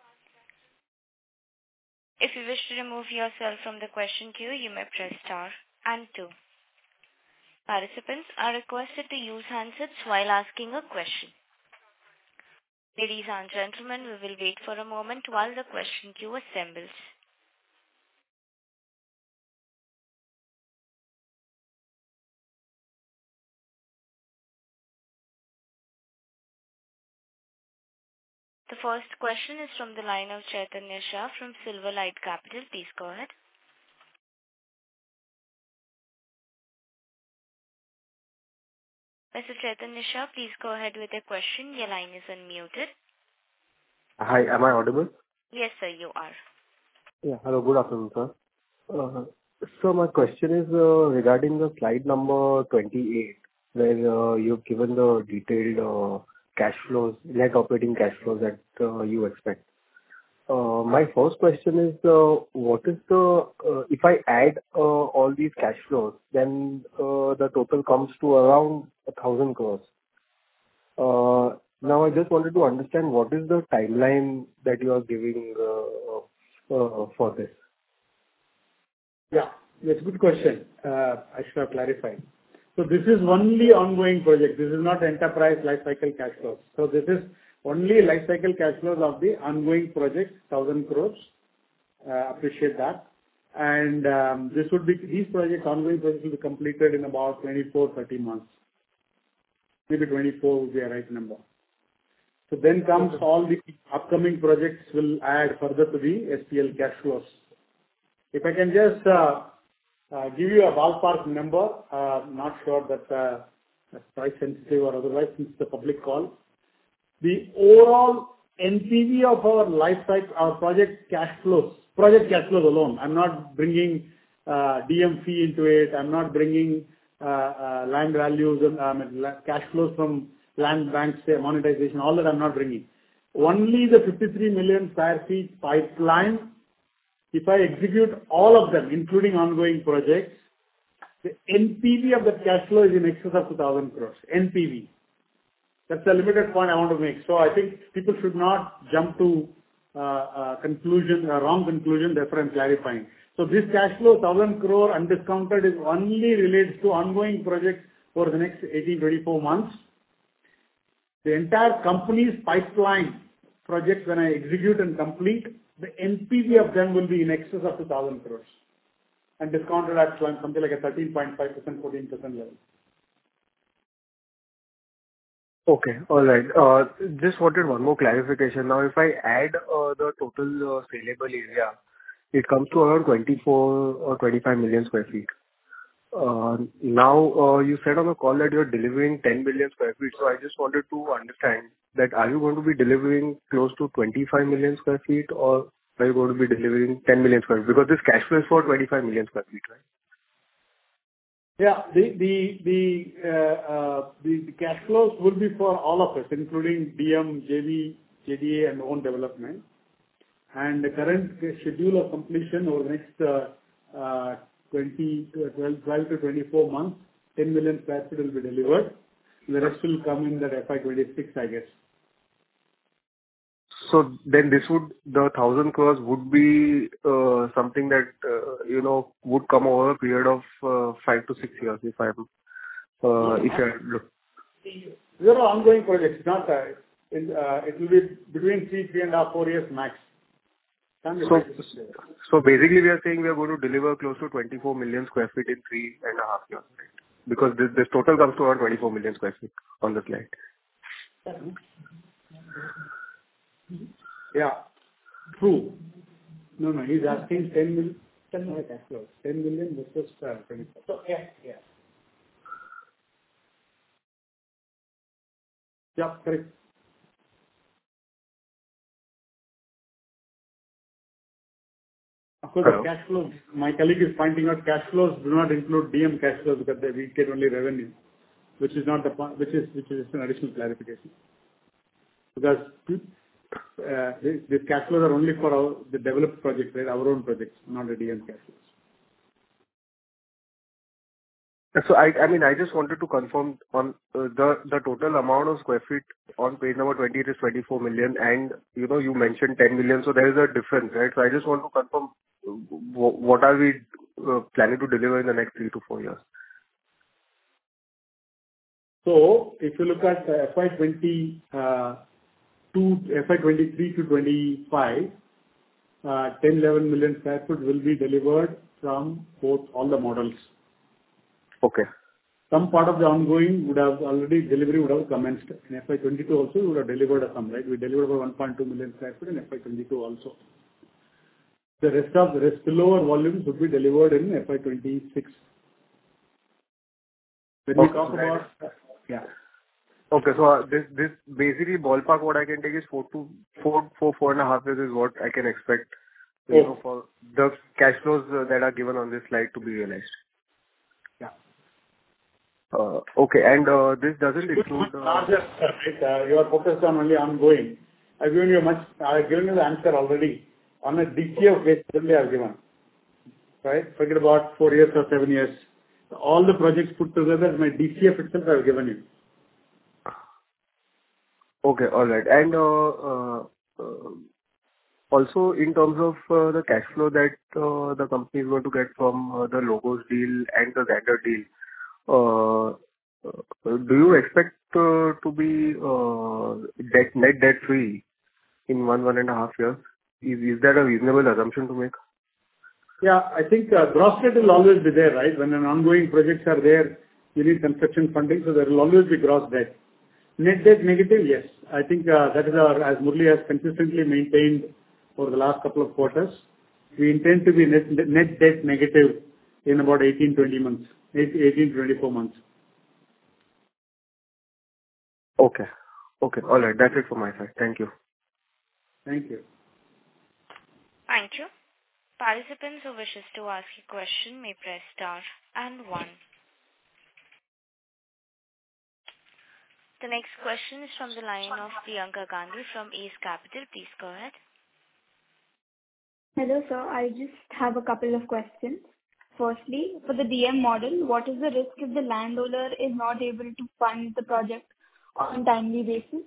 If you wish to remove yourself from the question queue, you may press star and 2. Participants are requested to use handsets while asking a question. Ladies and gentlemen, we will wait for a moment while the question queue assembles. The first question is from the line of Chaitanya Shah from Silverlight Capital. Please go ahead. Mr. Chaitanya Shah, please go ahead with your question. Your line is unmuted. Hi, am I audible? Yes, sir, you are. Yeah. Hello, good afternoon, sir. So my question is regarding the slide number 28, where you've given the detailed cash flows, net operating cash flows that you expect. My first question is, what is the if I add all these cash flows, then the total comes to around 1,000 crores. Now, I just wanted to understand what is the timeline that you are giving for this? Yeah, that's a good question. I should have clarified. So this is only ongoing project. This is not enterprise life cycle cash flows. So this is only life cycle cash flows of the ongoing project, 1,000 crores. Appreciate that. And this would be these projects, ongoing projects, will be completed in about 24-30 months. Maybe 24 would be a right number. So then comes all the upcoming projects will add further to the SPL cash flows. If I can just give you a ballpark number, not sure that that's price sensitive or otherwise, since it's a public call. The overall NPV of our life cycle, our project cash flows alone. I'm not bringing DM fee into it. I'm not bringing land values and cash flows from land banks, monetization, all that I'm not bringing. Only the 53 million square feet pipeline, if I execute all of them, including ongoing projects, the NPV of that cash flow is in excess of 2,000 crores. NPV. That's the limited point I want to make. So I think people should not jump to wrong conclusion, therefore I'm clarifying. So this cash flow, 1,000 crore undiscounted, is only relates to ongoing projects for the next 18-24 months. The entire company's pipeline projects, when I execute and complete, the NPV of them will be in excess of 2,000 crores and discounted at something like a 13.5%, 14% level. Okay. All right. Just wanted one more clarification. Now, if I add the total saleable area, it comes to around 24 or 25 million square feet. Now, you said on the call that you're delivering 10 million square feet. So I just wanted to understand that are you going to be delivering close to 25 million square feet, or are you going to be delivering 10 million square feet? Because this cash flow is for 25 million square feet, right? Yeah. The cash flows will be for all of us, including DM, JV, JDA, and own development. And the current schedule of completion over the next 12 to 24 months, 10 million square feet will be delivered. The rest will come in that FY26, I guess. So then the 1,000 crores would be something that, would come over a period of 5 to 6 years, if I look. These are ongoing projects, not it will be between 3.5, 4 years max. So basically we are saying we are going to deliver close to 24 million square feet in 3.5 years, right? Because this total comes to around 24 million square feet on the slide. Yeah, true. No, he's asking 10 million. 10 million cash flows. 10 million versus 24. So, yeah. Yeah, correct. Of course, the cash flows, my colleague is pointing out cash flows do not include DM cash flows because we get only revenue, which is not the point, which is an additional clarification. Because these cash flows are only for the developed projects, right? Our own projects, not the DM cash flows. So I mean, I just wanted to confirm on the total amount of square feet on page number 20 is 24 million, and, you know, you mentioned 10 million, so there is a difference, right? So I just want to confirm, what are we planning to deliver in the next 3 to 4 years? So if you look at FY 23 to 25, 10-11 million sq ft will be delivered from all the models. Okay. Some part of the ongoing delivery would have commenced. In FY 22 also, we would have delivered some, right? We delivered about 1.2 million sq ft in FY 22 also. The rest spillover volumes would be delivered in FY 26. When we talk about... Yeah. Okay, so this basically ballpark, what I can take is 4.5 years is what I can expect, you know, for the cash flows that are given on this slide to be realized. Yeah. Okay, and this doesn't include... Larger, right? You are focused on only ongoing. I've given you the answer already. On a DCF basis only I've given. Right? Forget about 4 years or 7 years. All the projects put together, my DCF itself I've given you. Okay, all right. And also in terms of the cash flow that the company is going to get from the Logos deal and the Xandr deal, do you expect to be net debt free in 1.5 years? Is that a reasonable assumption to make? Yeah, I think gross debt will always be there, right? When an ongoing projects are there, you need construction funding, so there will always be gross debt. Net debt negative, yes. I think that is as Murali has consistently maintained over the last couple of quarters. We intend to be net debt negative in about 18-24 months. Okay. Okay. All right. That's it from my side. Thank you. Thank you. Thank you. Participants who wishes to ask a question may press star and 1. The next question is from the line of Priyanka Gandhi from Ace Capital. Please go ahead. Hello, sir. I just have a couple of questions. Firstly, for the DM model, what is the risk if the landowner is not able to fund the project on timely basis?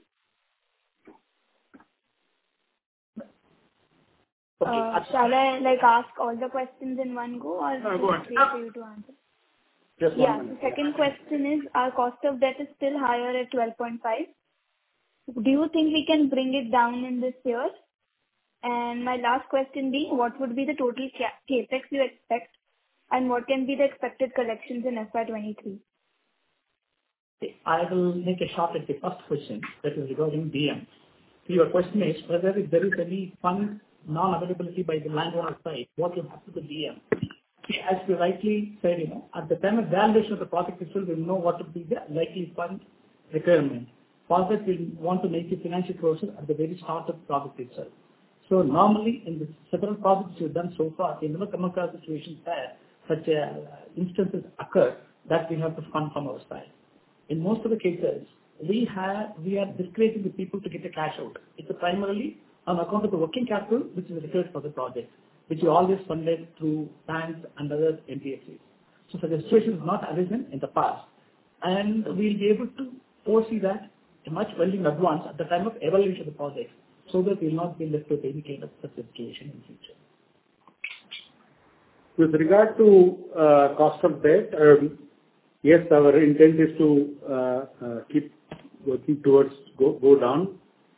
Shall I ask all the questions in one go, or no, go on. Wait for you to answer? Just yeah. one The second question is, our cost of debt is still higher at 12.5. Do you think we can bring it down in this year? And my last question being, what would be the total capex you expect, and what can be the expected collections in FY23? I will make a shot at the first question, that is regarding DM. So your question is whether if there is any fund non-availability by the landowner side, what will happen to the DM? See, as you rightly said, at the time of valuation of the project itself, we will know what would be the likely fund requirement. For that, we want to make a financial closure at the very start of the project itself. So normally, in the several projects we've done so far, we never come across situations where such instances occur that we have to fund from our side. In most of the cases, we are discouraging the people to get the cash out. It's primarily on account of the working capital which is required for the project, which we always funded through banks and other NBFCs. So the situation has not arisen in the past, and we'll be able to foresee that much well in advance at the time of evaluation of the project, so that we will not be left with any kind of such situation in the future. With regard to cost of debt, yes, our intent is to keep working towards go down.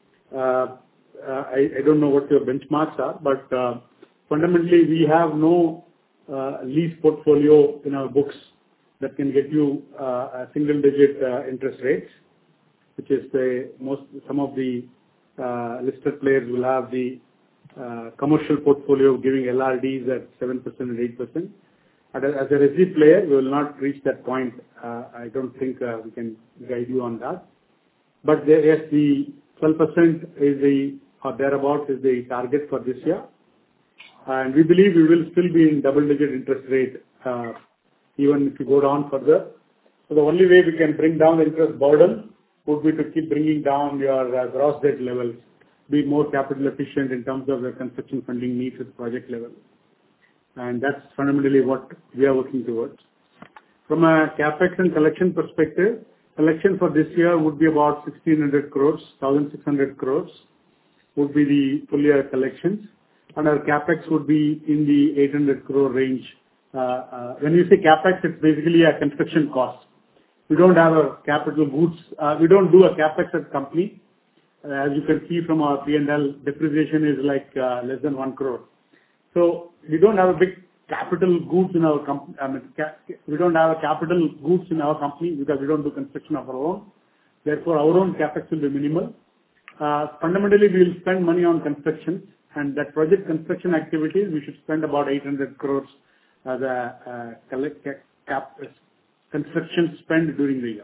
I don't know what your benchmarks are, but fundamentally we have no lease portfolio in our books that can get you a single-digit interest rates, which is some of the listed players will have the commercial portfolio giving LRDs at 7% and 8%. As a resi player, we will not reach that point. I don't think we can guide you on that. But yes, the 12% is or thereabouts is the target for this year. And we believe we will still be in double-digit interest rate even if you go down further. So the only way we can bring down the interest burden would be to keep bringing down your gross debt levels, be more capital efficient in terms of the construction funding needs at the project level. And that's fundamentally what we are working towards. From a CapEx and collection perspective, collection for this year would be about 1,600 crores, 1,600 crores would be the full year collections, and our CapEx would be in the 800 crore range. When you say CapEx, it's basically a construction cost. We don't have a capital goods. We don't do a CapEx as company. As you can see from our P&L, depreciation is like less than 1 crore. So we don't have a big capital goods in our company. I mean, we don't have a capital goods in our company because we don't do construction of our own. Therefore, our own CapEx will be minimal. Fundamentally, we will spend money on construction, and that project construction activities, we should spend about 800 crores as a construction spend during the year.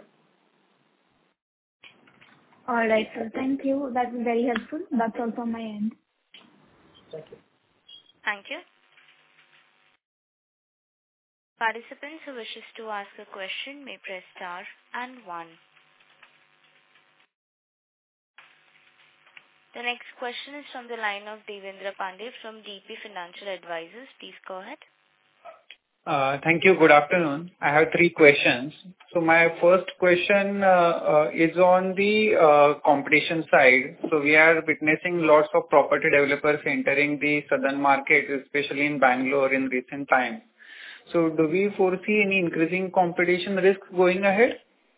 All right, sir. Thank you. That was very helpful. That's all from my end. Thank you. Thank you. Participants who wishes to ask a question may press star and 1. The next question is from the line of Devendra Pandey from DP Financial Advisors. Please go ahead. Thank you. Good afternoon. I have 3 questions. So my first question is on the competition side. So we are witnessing lots of property developers entering the southern market, especially in Bangalore in recent times. So do we foresee any increasing competition risk going ahead?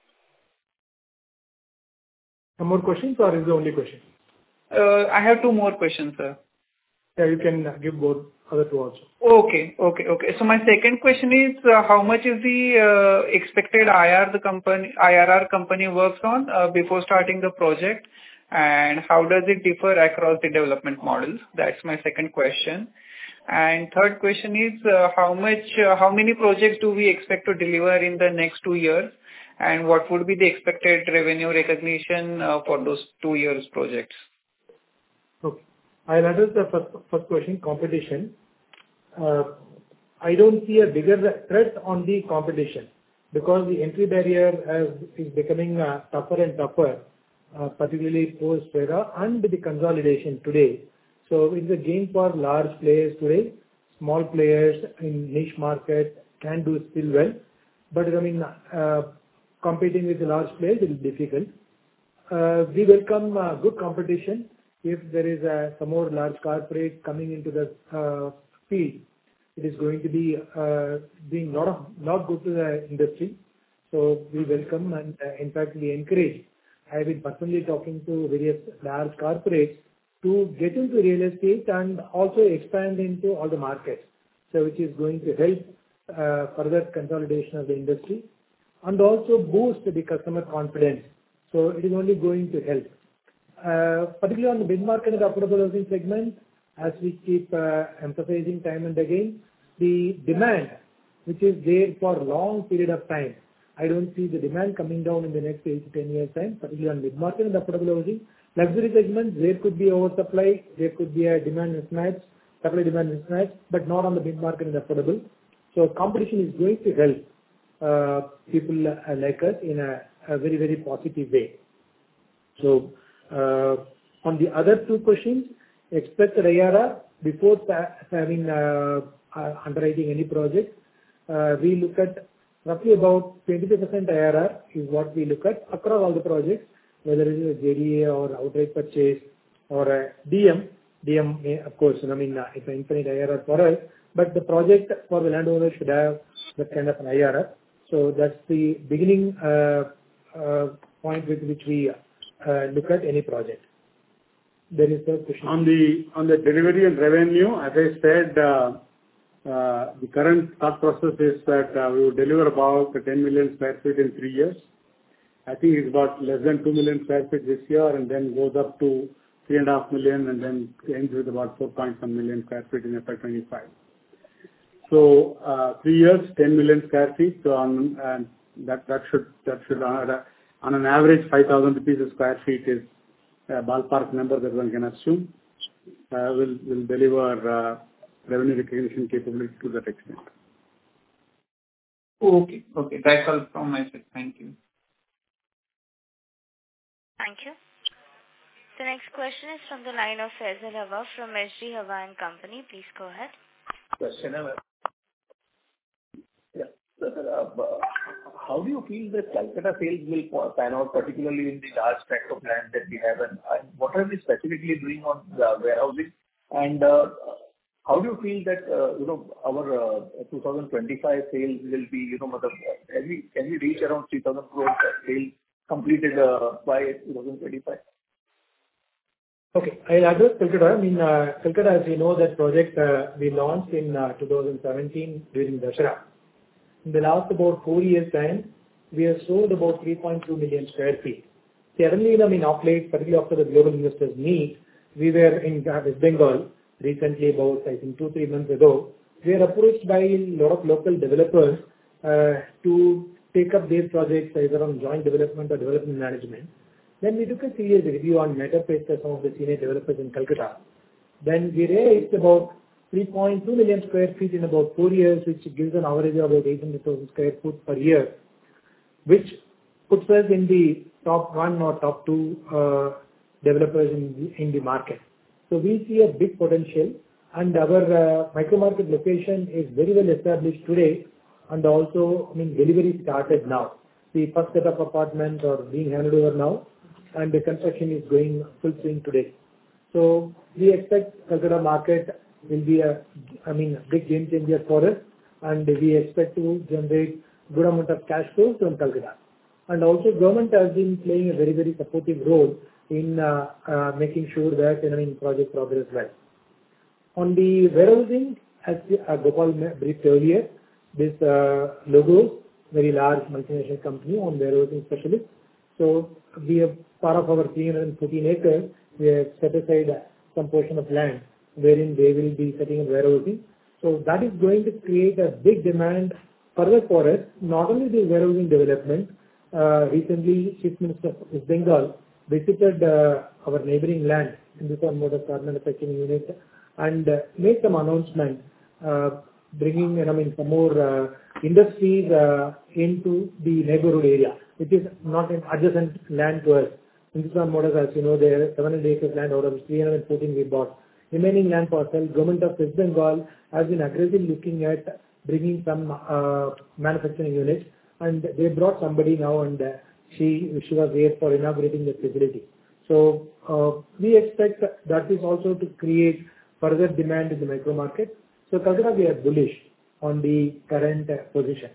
Some more questions, or is the only question? I have 2 more questions, sir. Yeah, you can give both other 2 also. Okay. So my second question is, how much is the expected IRR company works on before starting the project, and how does it differ across the development models? That's my second question. And third question is, how many projects do we expect to deliver in the next 2 years, and what would be the expected revenue recognition for those 2 years projects? Okay. I'll address the first question, competition. I don't see a bigger threat on the competition because the entry barrier is becoming tougher and tougher, particularly post-RERA and the consolidation today. So it's a game for large players today. Small players in niche market can do still well, but I mean, competing with the large players is difficult. We welcome good competition. If there is some more large corporate coming into the field, it is going to be being not good to the industry. So we welcome, and in fact we encourage. I have been personally talking to various large corporates to get into real estate and also expand into all the markets. So which is going to help further consolidation of the industry and also boost the customer confidence. So it is only going to help. Particularly on the mid-market and affordable housing segment, as we keep emphasizing time and again, the demand, which is there for a long period of time, I don't see the demand coming down in the next 8 to 10 years time, particularly on mid-market and affordable housing. Luxury segment, there could be oversupply, there could be a demand mismatch, supply-demand mismatch, but not on the mid-market and affordable. So competition is going to help people like us in a very, very positive way. So on the other 2 questions, expected IRR before having underwriting any project, we look at roughly about 22% IRR is what we look at across all the projects, whether it is a JDA or outright purchase or a DM. DM, of course, I mean, it's an infinite IRR for us, but the project for the landowner should have that kind of an IRR. So that's the beginning point with which we look at any project. There is a question. On the delivery and revenue, as I said, the current thought process is that we will deliver about 10 million square feet in 3 years. I think it's about less than 2 million square feet this year and then goes up to 3.5 million and then ends with about 4.1 million square feet in FY25. So 3 years, 10 million square feet. So that should on an average 5,000 rupees a square feet is a ballpark number that one can assume. Will deliver revenue recognition capability to that extent. Okay. That's all from my side. Thank you. Thank you. The next question is from the line of Faisal Hawa from SG Hawa and Company. Please go ahead. Question. Yeah. how do you feel that Calcutta sales will pan out, particularly in the large tract of land that we have, and what are we specifically doing on the warehousing? And how do you feel that our 2025 sales will be, can we reach around 3,000 crore sales completed by 2025? Okay, I'll address Calcutta. Calcutta, as you know, that project we launched in 2017 during Dussehra. In the last about 4 years' time, we have sold about 3.2 million square feet. Suddenly, of late, particularly after the global investors meet, we were in West Bengal recently, about I think 2-3 months ago. We were approached by a lot of local developers to take up their projects either on joint development or development management. Then we took a serious review on matter based on some of the senior developers in Calcutta. Then we raised about 3.2 million square feet in about 4 years, which gives an average of about 800,000 square foot per year, which puts us in the top 1 or top 2 developers in the market. So we see a big potential, and our micro market location is very well established today, and also delivery started now. The first set of apartments are being handed over now, and the construction is going full swing today. So we expect Calcutta market will be a big game changer for us, and we expect to generate good amount of cash flows from Calcutta. And also government has been playing a very, very supportive role in making sure that project progress well. On the warehousing, as Gopal briefed earlier, this Logos, very large multinational company on warehousing specialist. So we have part of our 314 acres, we have set aside some portion of land wherein they will be setting up warehousing. So that is going to create a big demand further for us, not only the warehousing development. Recently, Chief Minister of West Bengal visited our neighboring land, Hindustan Motors Car Manufacturing Unit, and made some announcement bringing some more industries into the neighborhood area, which is not an adjacent land to us. Hindustan Motors, as you know, they have 700 acres land out of 314 we bought. Remaining land parcel, Government of West Bengal has been aggressively looking at bringing some manufacturing units, and they brought somebody now, and she was there for inaugurating the facility. So we expect that is also to create further demand in the micro market. So Calcutta, we are bullish on the current position.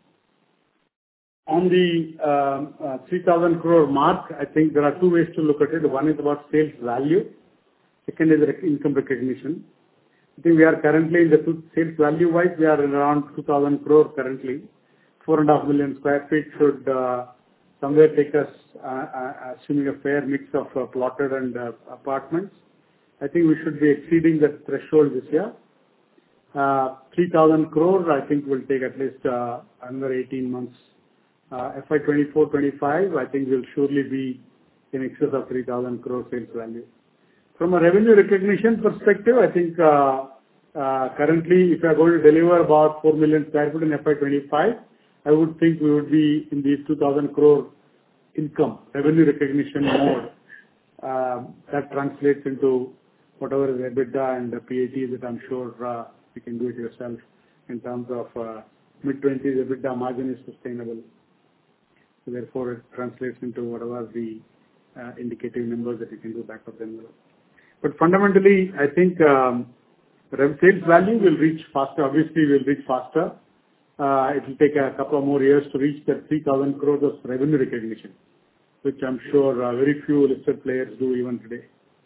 On the 3,000 crore mark, I think there are two ways to look at it. One is about sales value. Second is income recognition. I think we are currently in the sales value wise, we are around 2,000 crore currently. 4.5 million square feet should somewhere take us, assuming a fair mix of plotted and apartments. I think we should be exceeding that threshold this year. 3,000 crore, I think will take at least another 18 months. FY 24-25, I think will surely be in excess of 3,000 crore sales value. From a revenue recognition perspective, I think currently, if we are going to deliver about 4 million square feet in FY 25, I would think we would be in the 2,000 crore income revenue recognition mode. That translates into whatever is EBITDA and the PAT that I'm sure you can do it yourself in terms of mid-20s EBITDA margin is sustainable. So therefore, it translates into whatever the indicative numbers that you can do back of the envelope. But fundamentally, I think sales value will reach faster. Obviously, will reach faster. It will take a couple of more years to reach that 3,000 crores of revenue recognition, which I'm sure very few listed players do even today.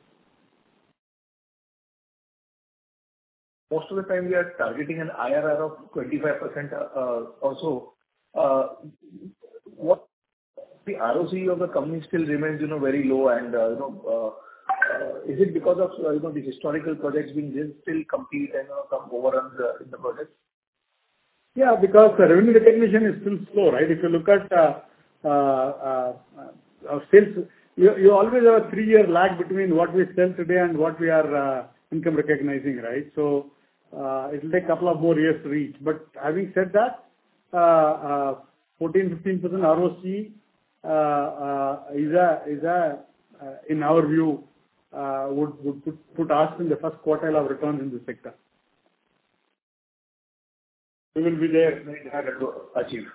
Most of the time we are targeting an IRR of 25% also. What the ROC of the company still remains, very low, and is it because of the historical projects being still complete and some overruns in the project? Yeah, because the revenue recognition is still slow, right? If you look at our sales, you always have a 3-year lag between what we sell today and what we are income recognizing, right? So it will take a couple of more years to reach. But having said that, 14-15% ROC is in our view would put us in the first quartile of returns in the sector. we will be there to achieve?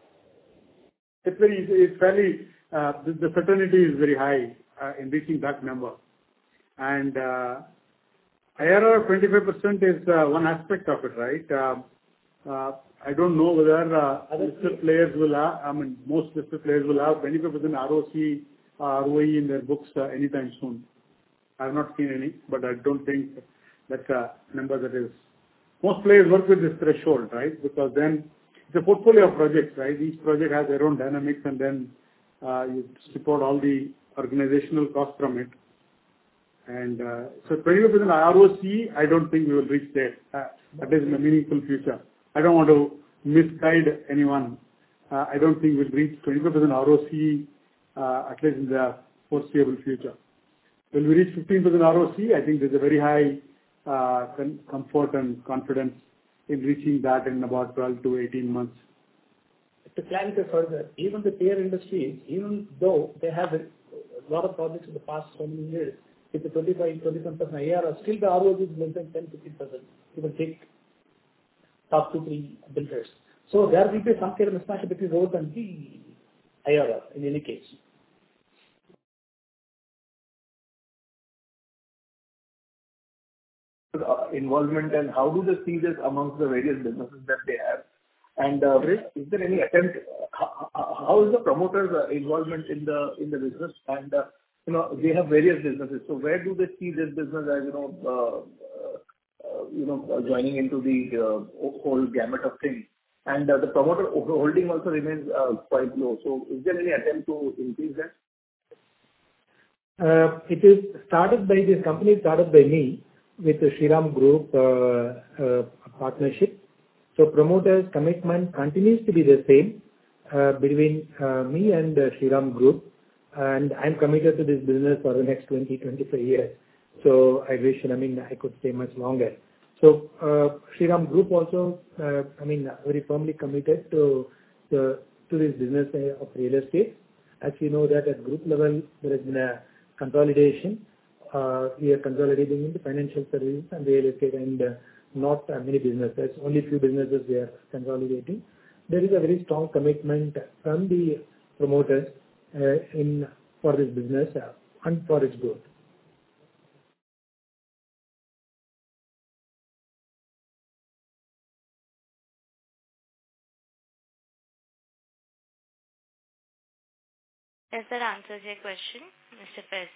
It's fairly, the certainty is very high in reaching that number. And IRR of 25% is one aspect of it, right? I don't know whether listed players will have, most listed players will have 25% ROC, ROE in their books anytime soon. I have not seen any, but I don't think that's a number that is. Most players work with this threshold, right? Because then it's a portfolio of projects, right? Each project has their own dynamics, and then you strip out all the organizational costs from it. And so 25% ROC, I don't think we will reach there. That is in the meaningful future. I don't want to misguide anyone. I don't think we'll reach 25% ROC at least in the foreseeable future. Will we reach 15% ROC? I think there's a very high comfort and confidence in reaching that in about 12 to 18 months. To clarify further, even the peer industries, even though they have a lot of projects in the past so many years, with the 25-27% IRR, still the ROC is less than 10-15%. You can take top 2-3 builders. So there will be some kind of mismatch between growth and the IRR in any case. Involvement, and how do they see this amongst the various businesses that they have? And is there any attempt? How is the promoter's involvement in the business? And they have various businesses. So where do they see this business as joining into the whole gamut of things? And the promoter holding also remains quite low. So is there any attempt to increase that? It is started by this company, started by me with the Shriram Group partnership. So promoter's commitment continues to be the same between me and the Shriram Group, and I'm committed to this business for the next 20-25 years. So I wish, I could stay much longer. So Shriram Group also, very firmly committed to this business of real estate. As you know that at group level, there has been a consolidation. We are consolidating into financial services and real estate, and not many businesses, only few businesses we are consolidating. There is a very strong commitment from the promoters for this business and for its growth. Does that answer your question, Mr. Fez?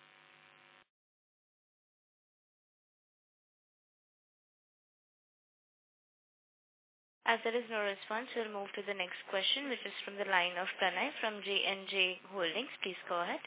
As there is no response, we'll move to the next question, which is from the line of Pranay from J&J Holdings. Please go ahead.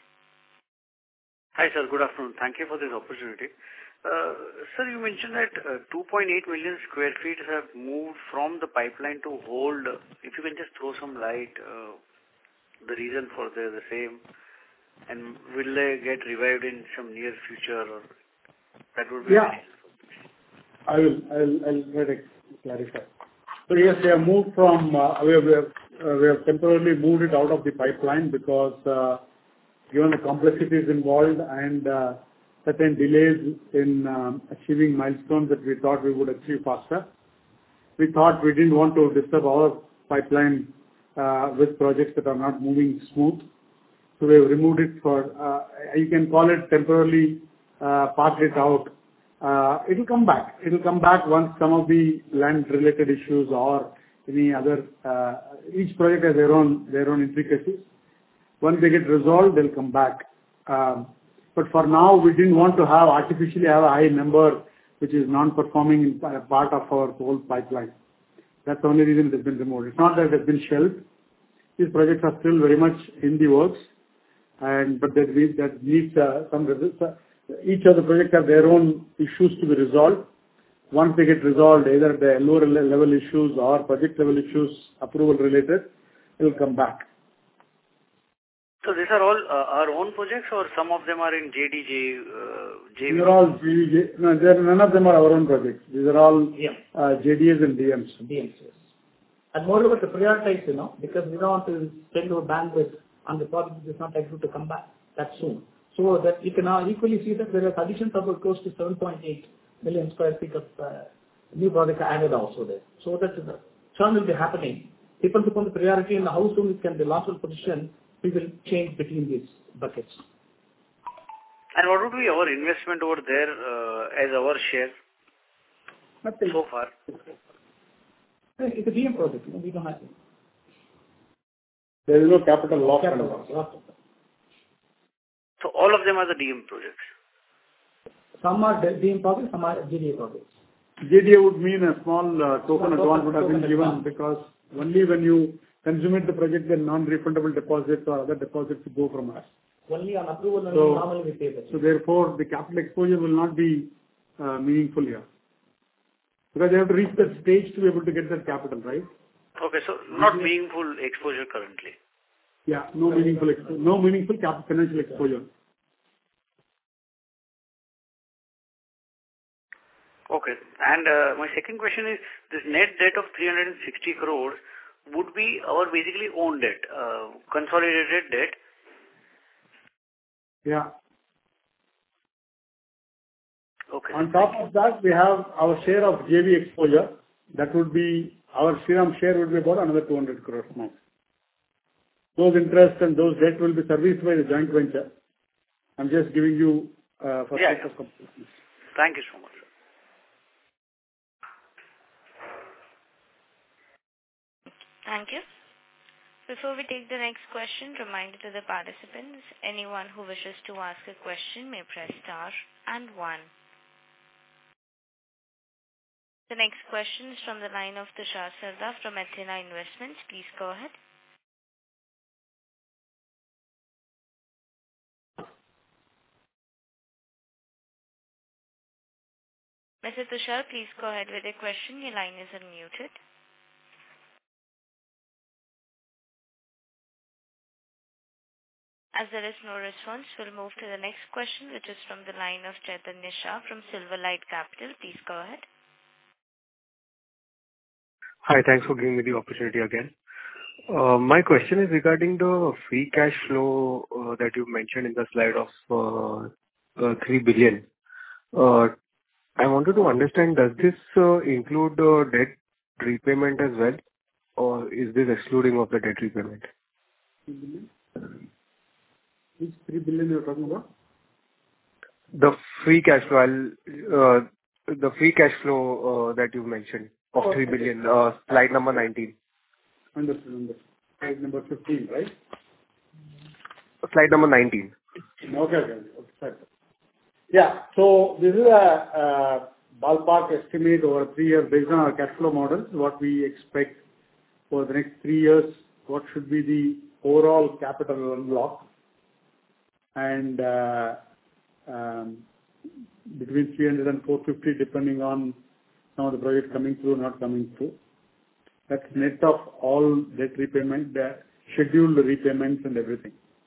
Hi, sir. Good afternoon. Thank you for this opportunity. Sir, you mentioned that 2.8 million square feet have moved from the pipeline to hold. If you can just throw some light, the reason for the same, and will they get revived in some near future? Or that would be nice. I'll try to clarify. So yes, they have moved from, we have temporarily moved it out of the pipeline because given the complexities involved and certain delays in achieving milestones that we thought we would achieve faster, we thought we didn't want to disturb our pipeline with projects that are not moving smooth. So we have removed it for, you can call it temporarily, parked it out. It will come back. It will come back once some of the land-related issues or any other. Each project has their own intricacies. Once they get resolved, they'll come back. But for now, we didn't want to artificially have a high number which is non-performing in part of our whole pipeline. That's the only reason it has been removed. It's not that it has been shelved. These projects are still very much in the works, but that needs some resistance. Each of the projects have their own issues to be resolved. Once they get resolved, either the lower level issues or project level issues, approval related, it will come back. So these are all our own projects, or some of them are in JDJ? These are all JDJ. No, none of them are our own projects. These are all JDAs and DMs. DMs, yes. And moreover, to prioritize, because we don't want to spend our bandwidth on the project that is not likely to come back that soon. So that you can now equally see that there are additions of close to 7.8 million square feet of new projects added also there. So that churn will be happening. Depends upon the priority and how soon it can be lost position, we will change between these buckets. And what would be our investment over there as our share so far? It's a DM project. We don't have. There is no capital loss. So all of them are the DM projects. Some are DM projects, some are JDA projects. JDA would mean a small token advance would have been given because only when you consummate the project, then non-refundable deposits or other deposits go from us. Only on approval and normally we pay that. So therefore, the capital exposure will not be meaningful here. Because they have to reach that stage to be able to get that capital, right? Okay, so not meaningful exposure currently. Yeah, no meaningful financial exposure. Okay. And my second question is, this net debt of 360 crores would be our basically own debt, consolidated debt. Yeah. Okay. On top of that, we have our share of JV exposure. That would be, our Shriram share would be about another 200 crores now. Those interests and those debt will be serviced by the joint venture. I'm just giving you for sake of completeness. Thank you so much, sir. Thank you. Before we take the next question, reminder to the participants, anyone who wishes to ask a question may press star and 1. The next question is from the line of Tushar Sarda from Athena Investments. Please go ahead. Mr. Tushar, please go ahead with your question. Your line is unmuted. As there is no response, we'll move to the next question, which is from the line of Chaitanya Shah from Silverlight Capital. Please go ahead. Hi, thanks for giving me the opportunity again. My question is regarding the free cash flow that you mentioned in the slide of 3 billion. I wanted to understand, does this include debt repayment as well, or is this excluding of the debt repayment? 3 billion? Which 3 billion you are talking about? The free cash flow that you mentioned of 3 billion, slide number 19. Understood. Slide number 15, right? Slide number 19. Okay. Sorry. Yeah. So this is a ballpark estimate over 3 years based on our cash flow models, what we expect for the next 3 years, what should be the overall capital unlock, and between 300 and 450, depending on some of the projects coming through, not coming through. That's net of all debt repayment, the scheduled repayments and everything.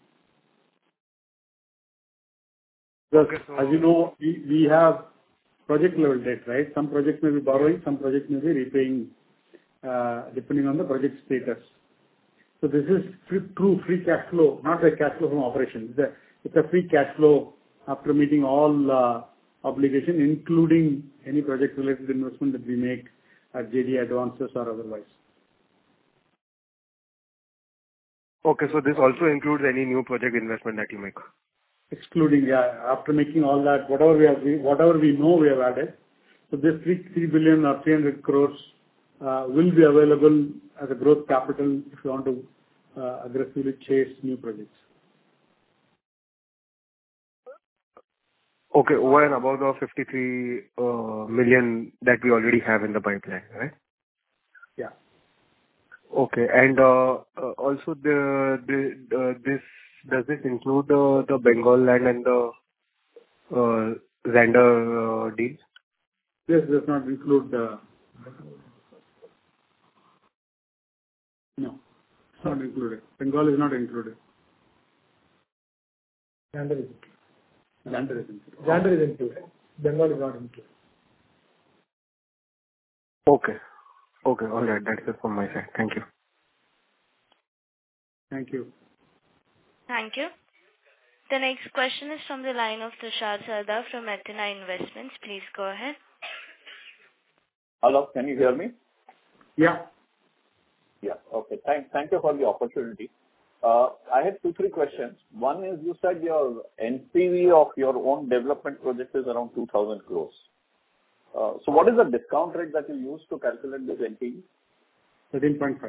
Because as you know, we have project level debt, right? Some projects may be borrowing, some projects may be repaying, depending on the project status. So this is true free cash flow, not a cash flow from operations. It's a free cash flow after meeting all obligation, including any project related investment that we make at JD advances or otherwise. Okay, so this also includes any new project investment that you make? Excluding, after making all that, whatever we know we have added. So this 3 billion or 300 crores will be available as a growth capital if you want to aggressively chase new projects. Okay, over and above the 53 million that we already have in the pipeline, right? Yeah. Okay, and also does this include the Bengal land and the Xander deals? This does not include the... No, it's not included. Bengal is not included. Xander is included. Bengal is not included. Okay. All right. That's it from my side. Thank you. Thank you. Thank you. The next question is from the line of Tushar Sarda from Athena Investments. Please go ahead. Hello, can you hear me? Yeah. Okay. Thank you for the opportunity. I have 2-3 questions. One is, you said your NPV of your own development project is around 2,000 crores. So what is the discount rate that you use to calculate this NPV? 13.5.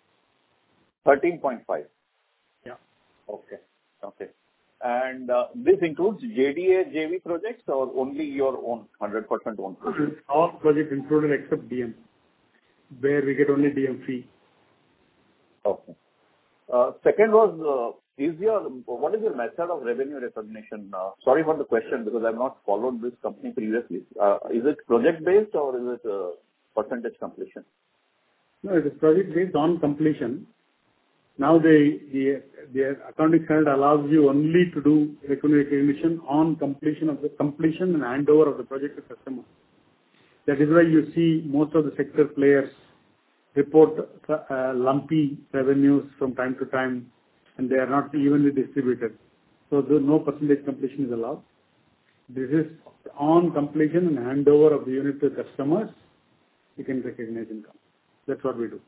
13.5. Yeah. Okay. And this includes JDA, JV projects or only your own 100% own projects? All projects included except DM, where we get only DM fee. Okay. Second was, what is your method of revenue recognition? Sorry for the question, because I've not followed this company previously. Is it project-based or is it percentage completion? No, it is project-based on completion. Now, the accounting standard allows you only to do revenue recognition on completion and handover of the project to customer. That is why you see most of the sector players report lumpy revenues from time to time, and they are not evenly distributed. So no percentage completion is allowed. This is on completion and handover of the unit to customers, you can recognize income. That's what we do.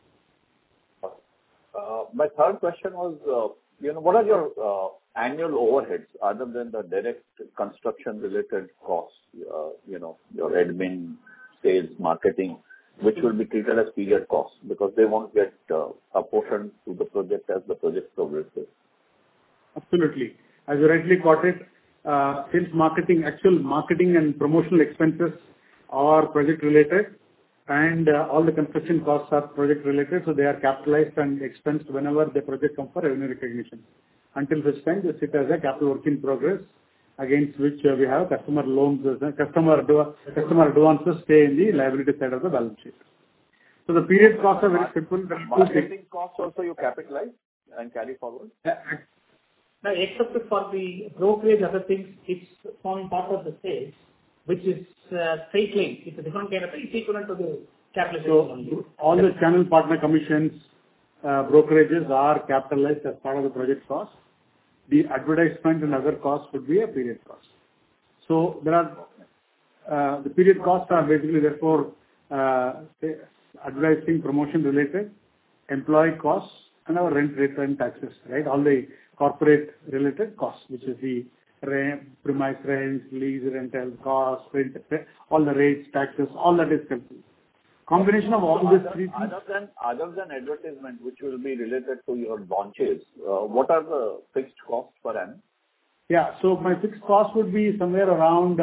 My third question was, what are your annual overheads other than the direct construction-related costs, your admin, sales, marketing, which will be treated as period costs because they won't get a portion to the project as the project progresses? Absolutely. As you rightly quoted, sales marketing, actual marketing and promotional expenses are project-related, and all the construction costs are project-related, so they are capitalized and expensed whenever the project comes for revenue recognition. Until such time, they sit as a capital work in progress, against which we have customer loans, customer advances stay in the liability side of the balance sheet. So the period costs are very simple. Marketing costs also you capitalize and carry forward? Now, except for the brokerage, other things, it's forming part of the sales, which is straight line. It's a different kind of thing. It's equivalent to the capitalization. So all the channel partner commissions, brokerages are capitalized as part of the project cost. The advertisement and other costs would be a period cost. So there are the period costs are basically therefore advertising, promotion related, employee costs, and our rent, return, taxes, right? All the corporate related costs, which is the premise rents, lease rental costs, rent, all the rates, taxes, all that is calculated. Combination of all these three things. Other than advertisement, which will be related to your launches, what are the fixed costs per annum? Yeah, so my fixed cost would be somewhere around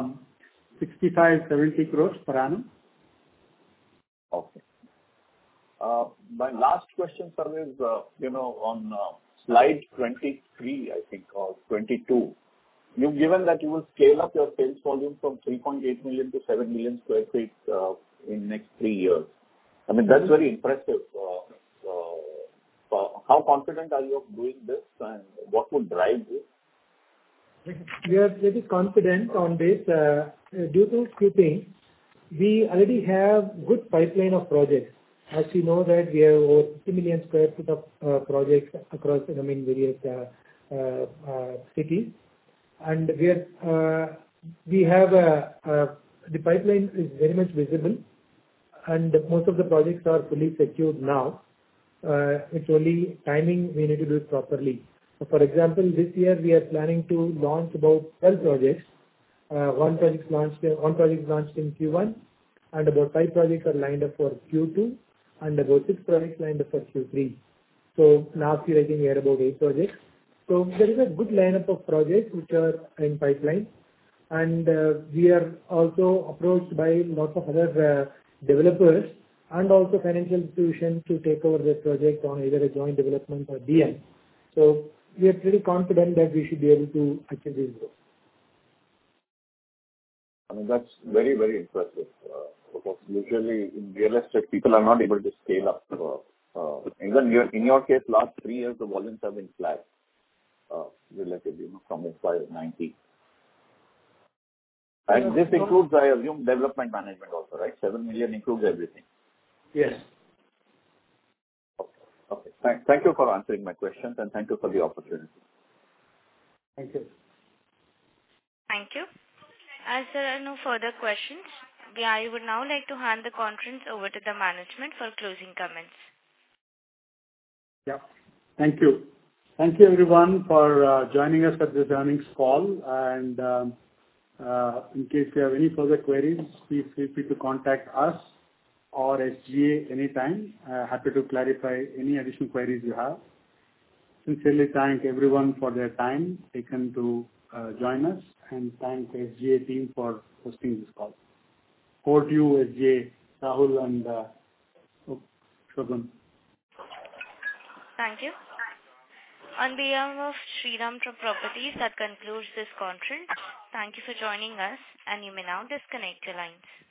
65-70 crores per annum. Okay. My last question, sir, is on slide 23, I think, or 22. You've given that you will scale up your sales volume from 3.8 million to 7 million square feet in next 3 years. I mean, that's very impressive. How confident are you of doing this, and what would drive this? We are very confident on this due to few things. We already have good pipeline of projects. As you know that we have over 50 million square feet of projects across various cities, and we have the pipeline is very much visible, and most of the projects are fully secured now. It's only timing we need to do it properly. So for example, this year we are planning to launch about 12 projects. One project launched in Q1, and about 5 projects are lined up for Q2, and about 6 projects lined up for Q3. So last year I think we had about 8 projects. So there is a good lineup of projects which are in pipeline, and we are also approached by lots of other developers and also financial institutions to take over the project on either a joint development or DM. So we are pretty confident that we should be able to achieve this goal. I mean, that's very, very impressive. Because usually in real estate, people are not able to scale up. Even in your case, last 3 years, the volumes have been flat, relatively, from FY19. And this includes, I assume, development management also, right? 7 million includes everything. Yes. Okay. Thank you for answering my questions, and thank you for the opportunity. Thank you. Thank you. As there are no further questions, I would now like to hand the conference over to the management for closing comments. Yeah. Thank you. Thank you, everyone, for joining us at this earnings call. And in case you have any further queries, please feel free to contact us or SGA anytime. Happy to clarify any additional queries you have. Sincerely thank everyone for their time taken to join us, and thank the SGA team for hosting this call. Over to you, SGA, Rahul and Shobhan. Thank you. On behalf of Shriram Properties, that concludes this conference. Thank you for joining us, and you may now disconnect your lines.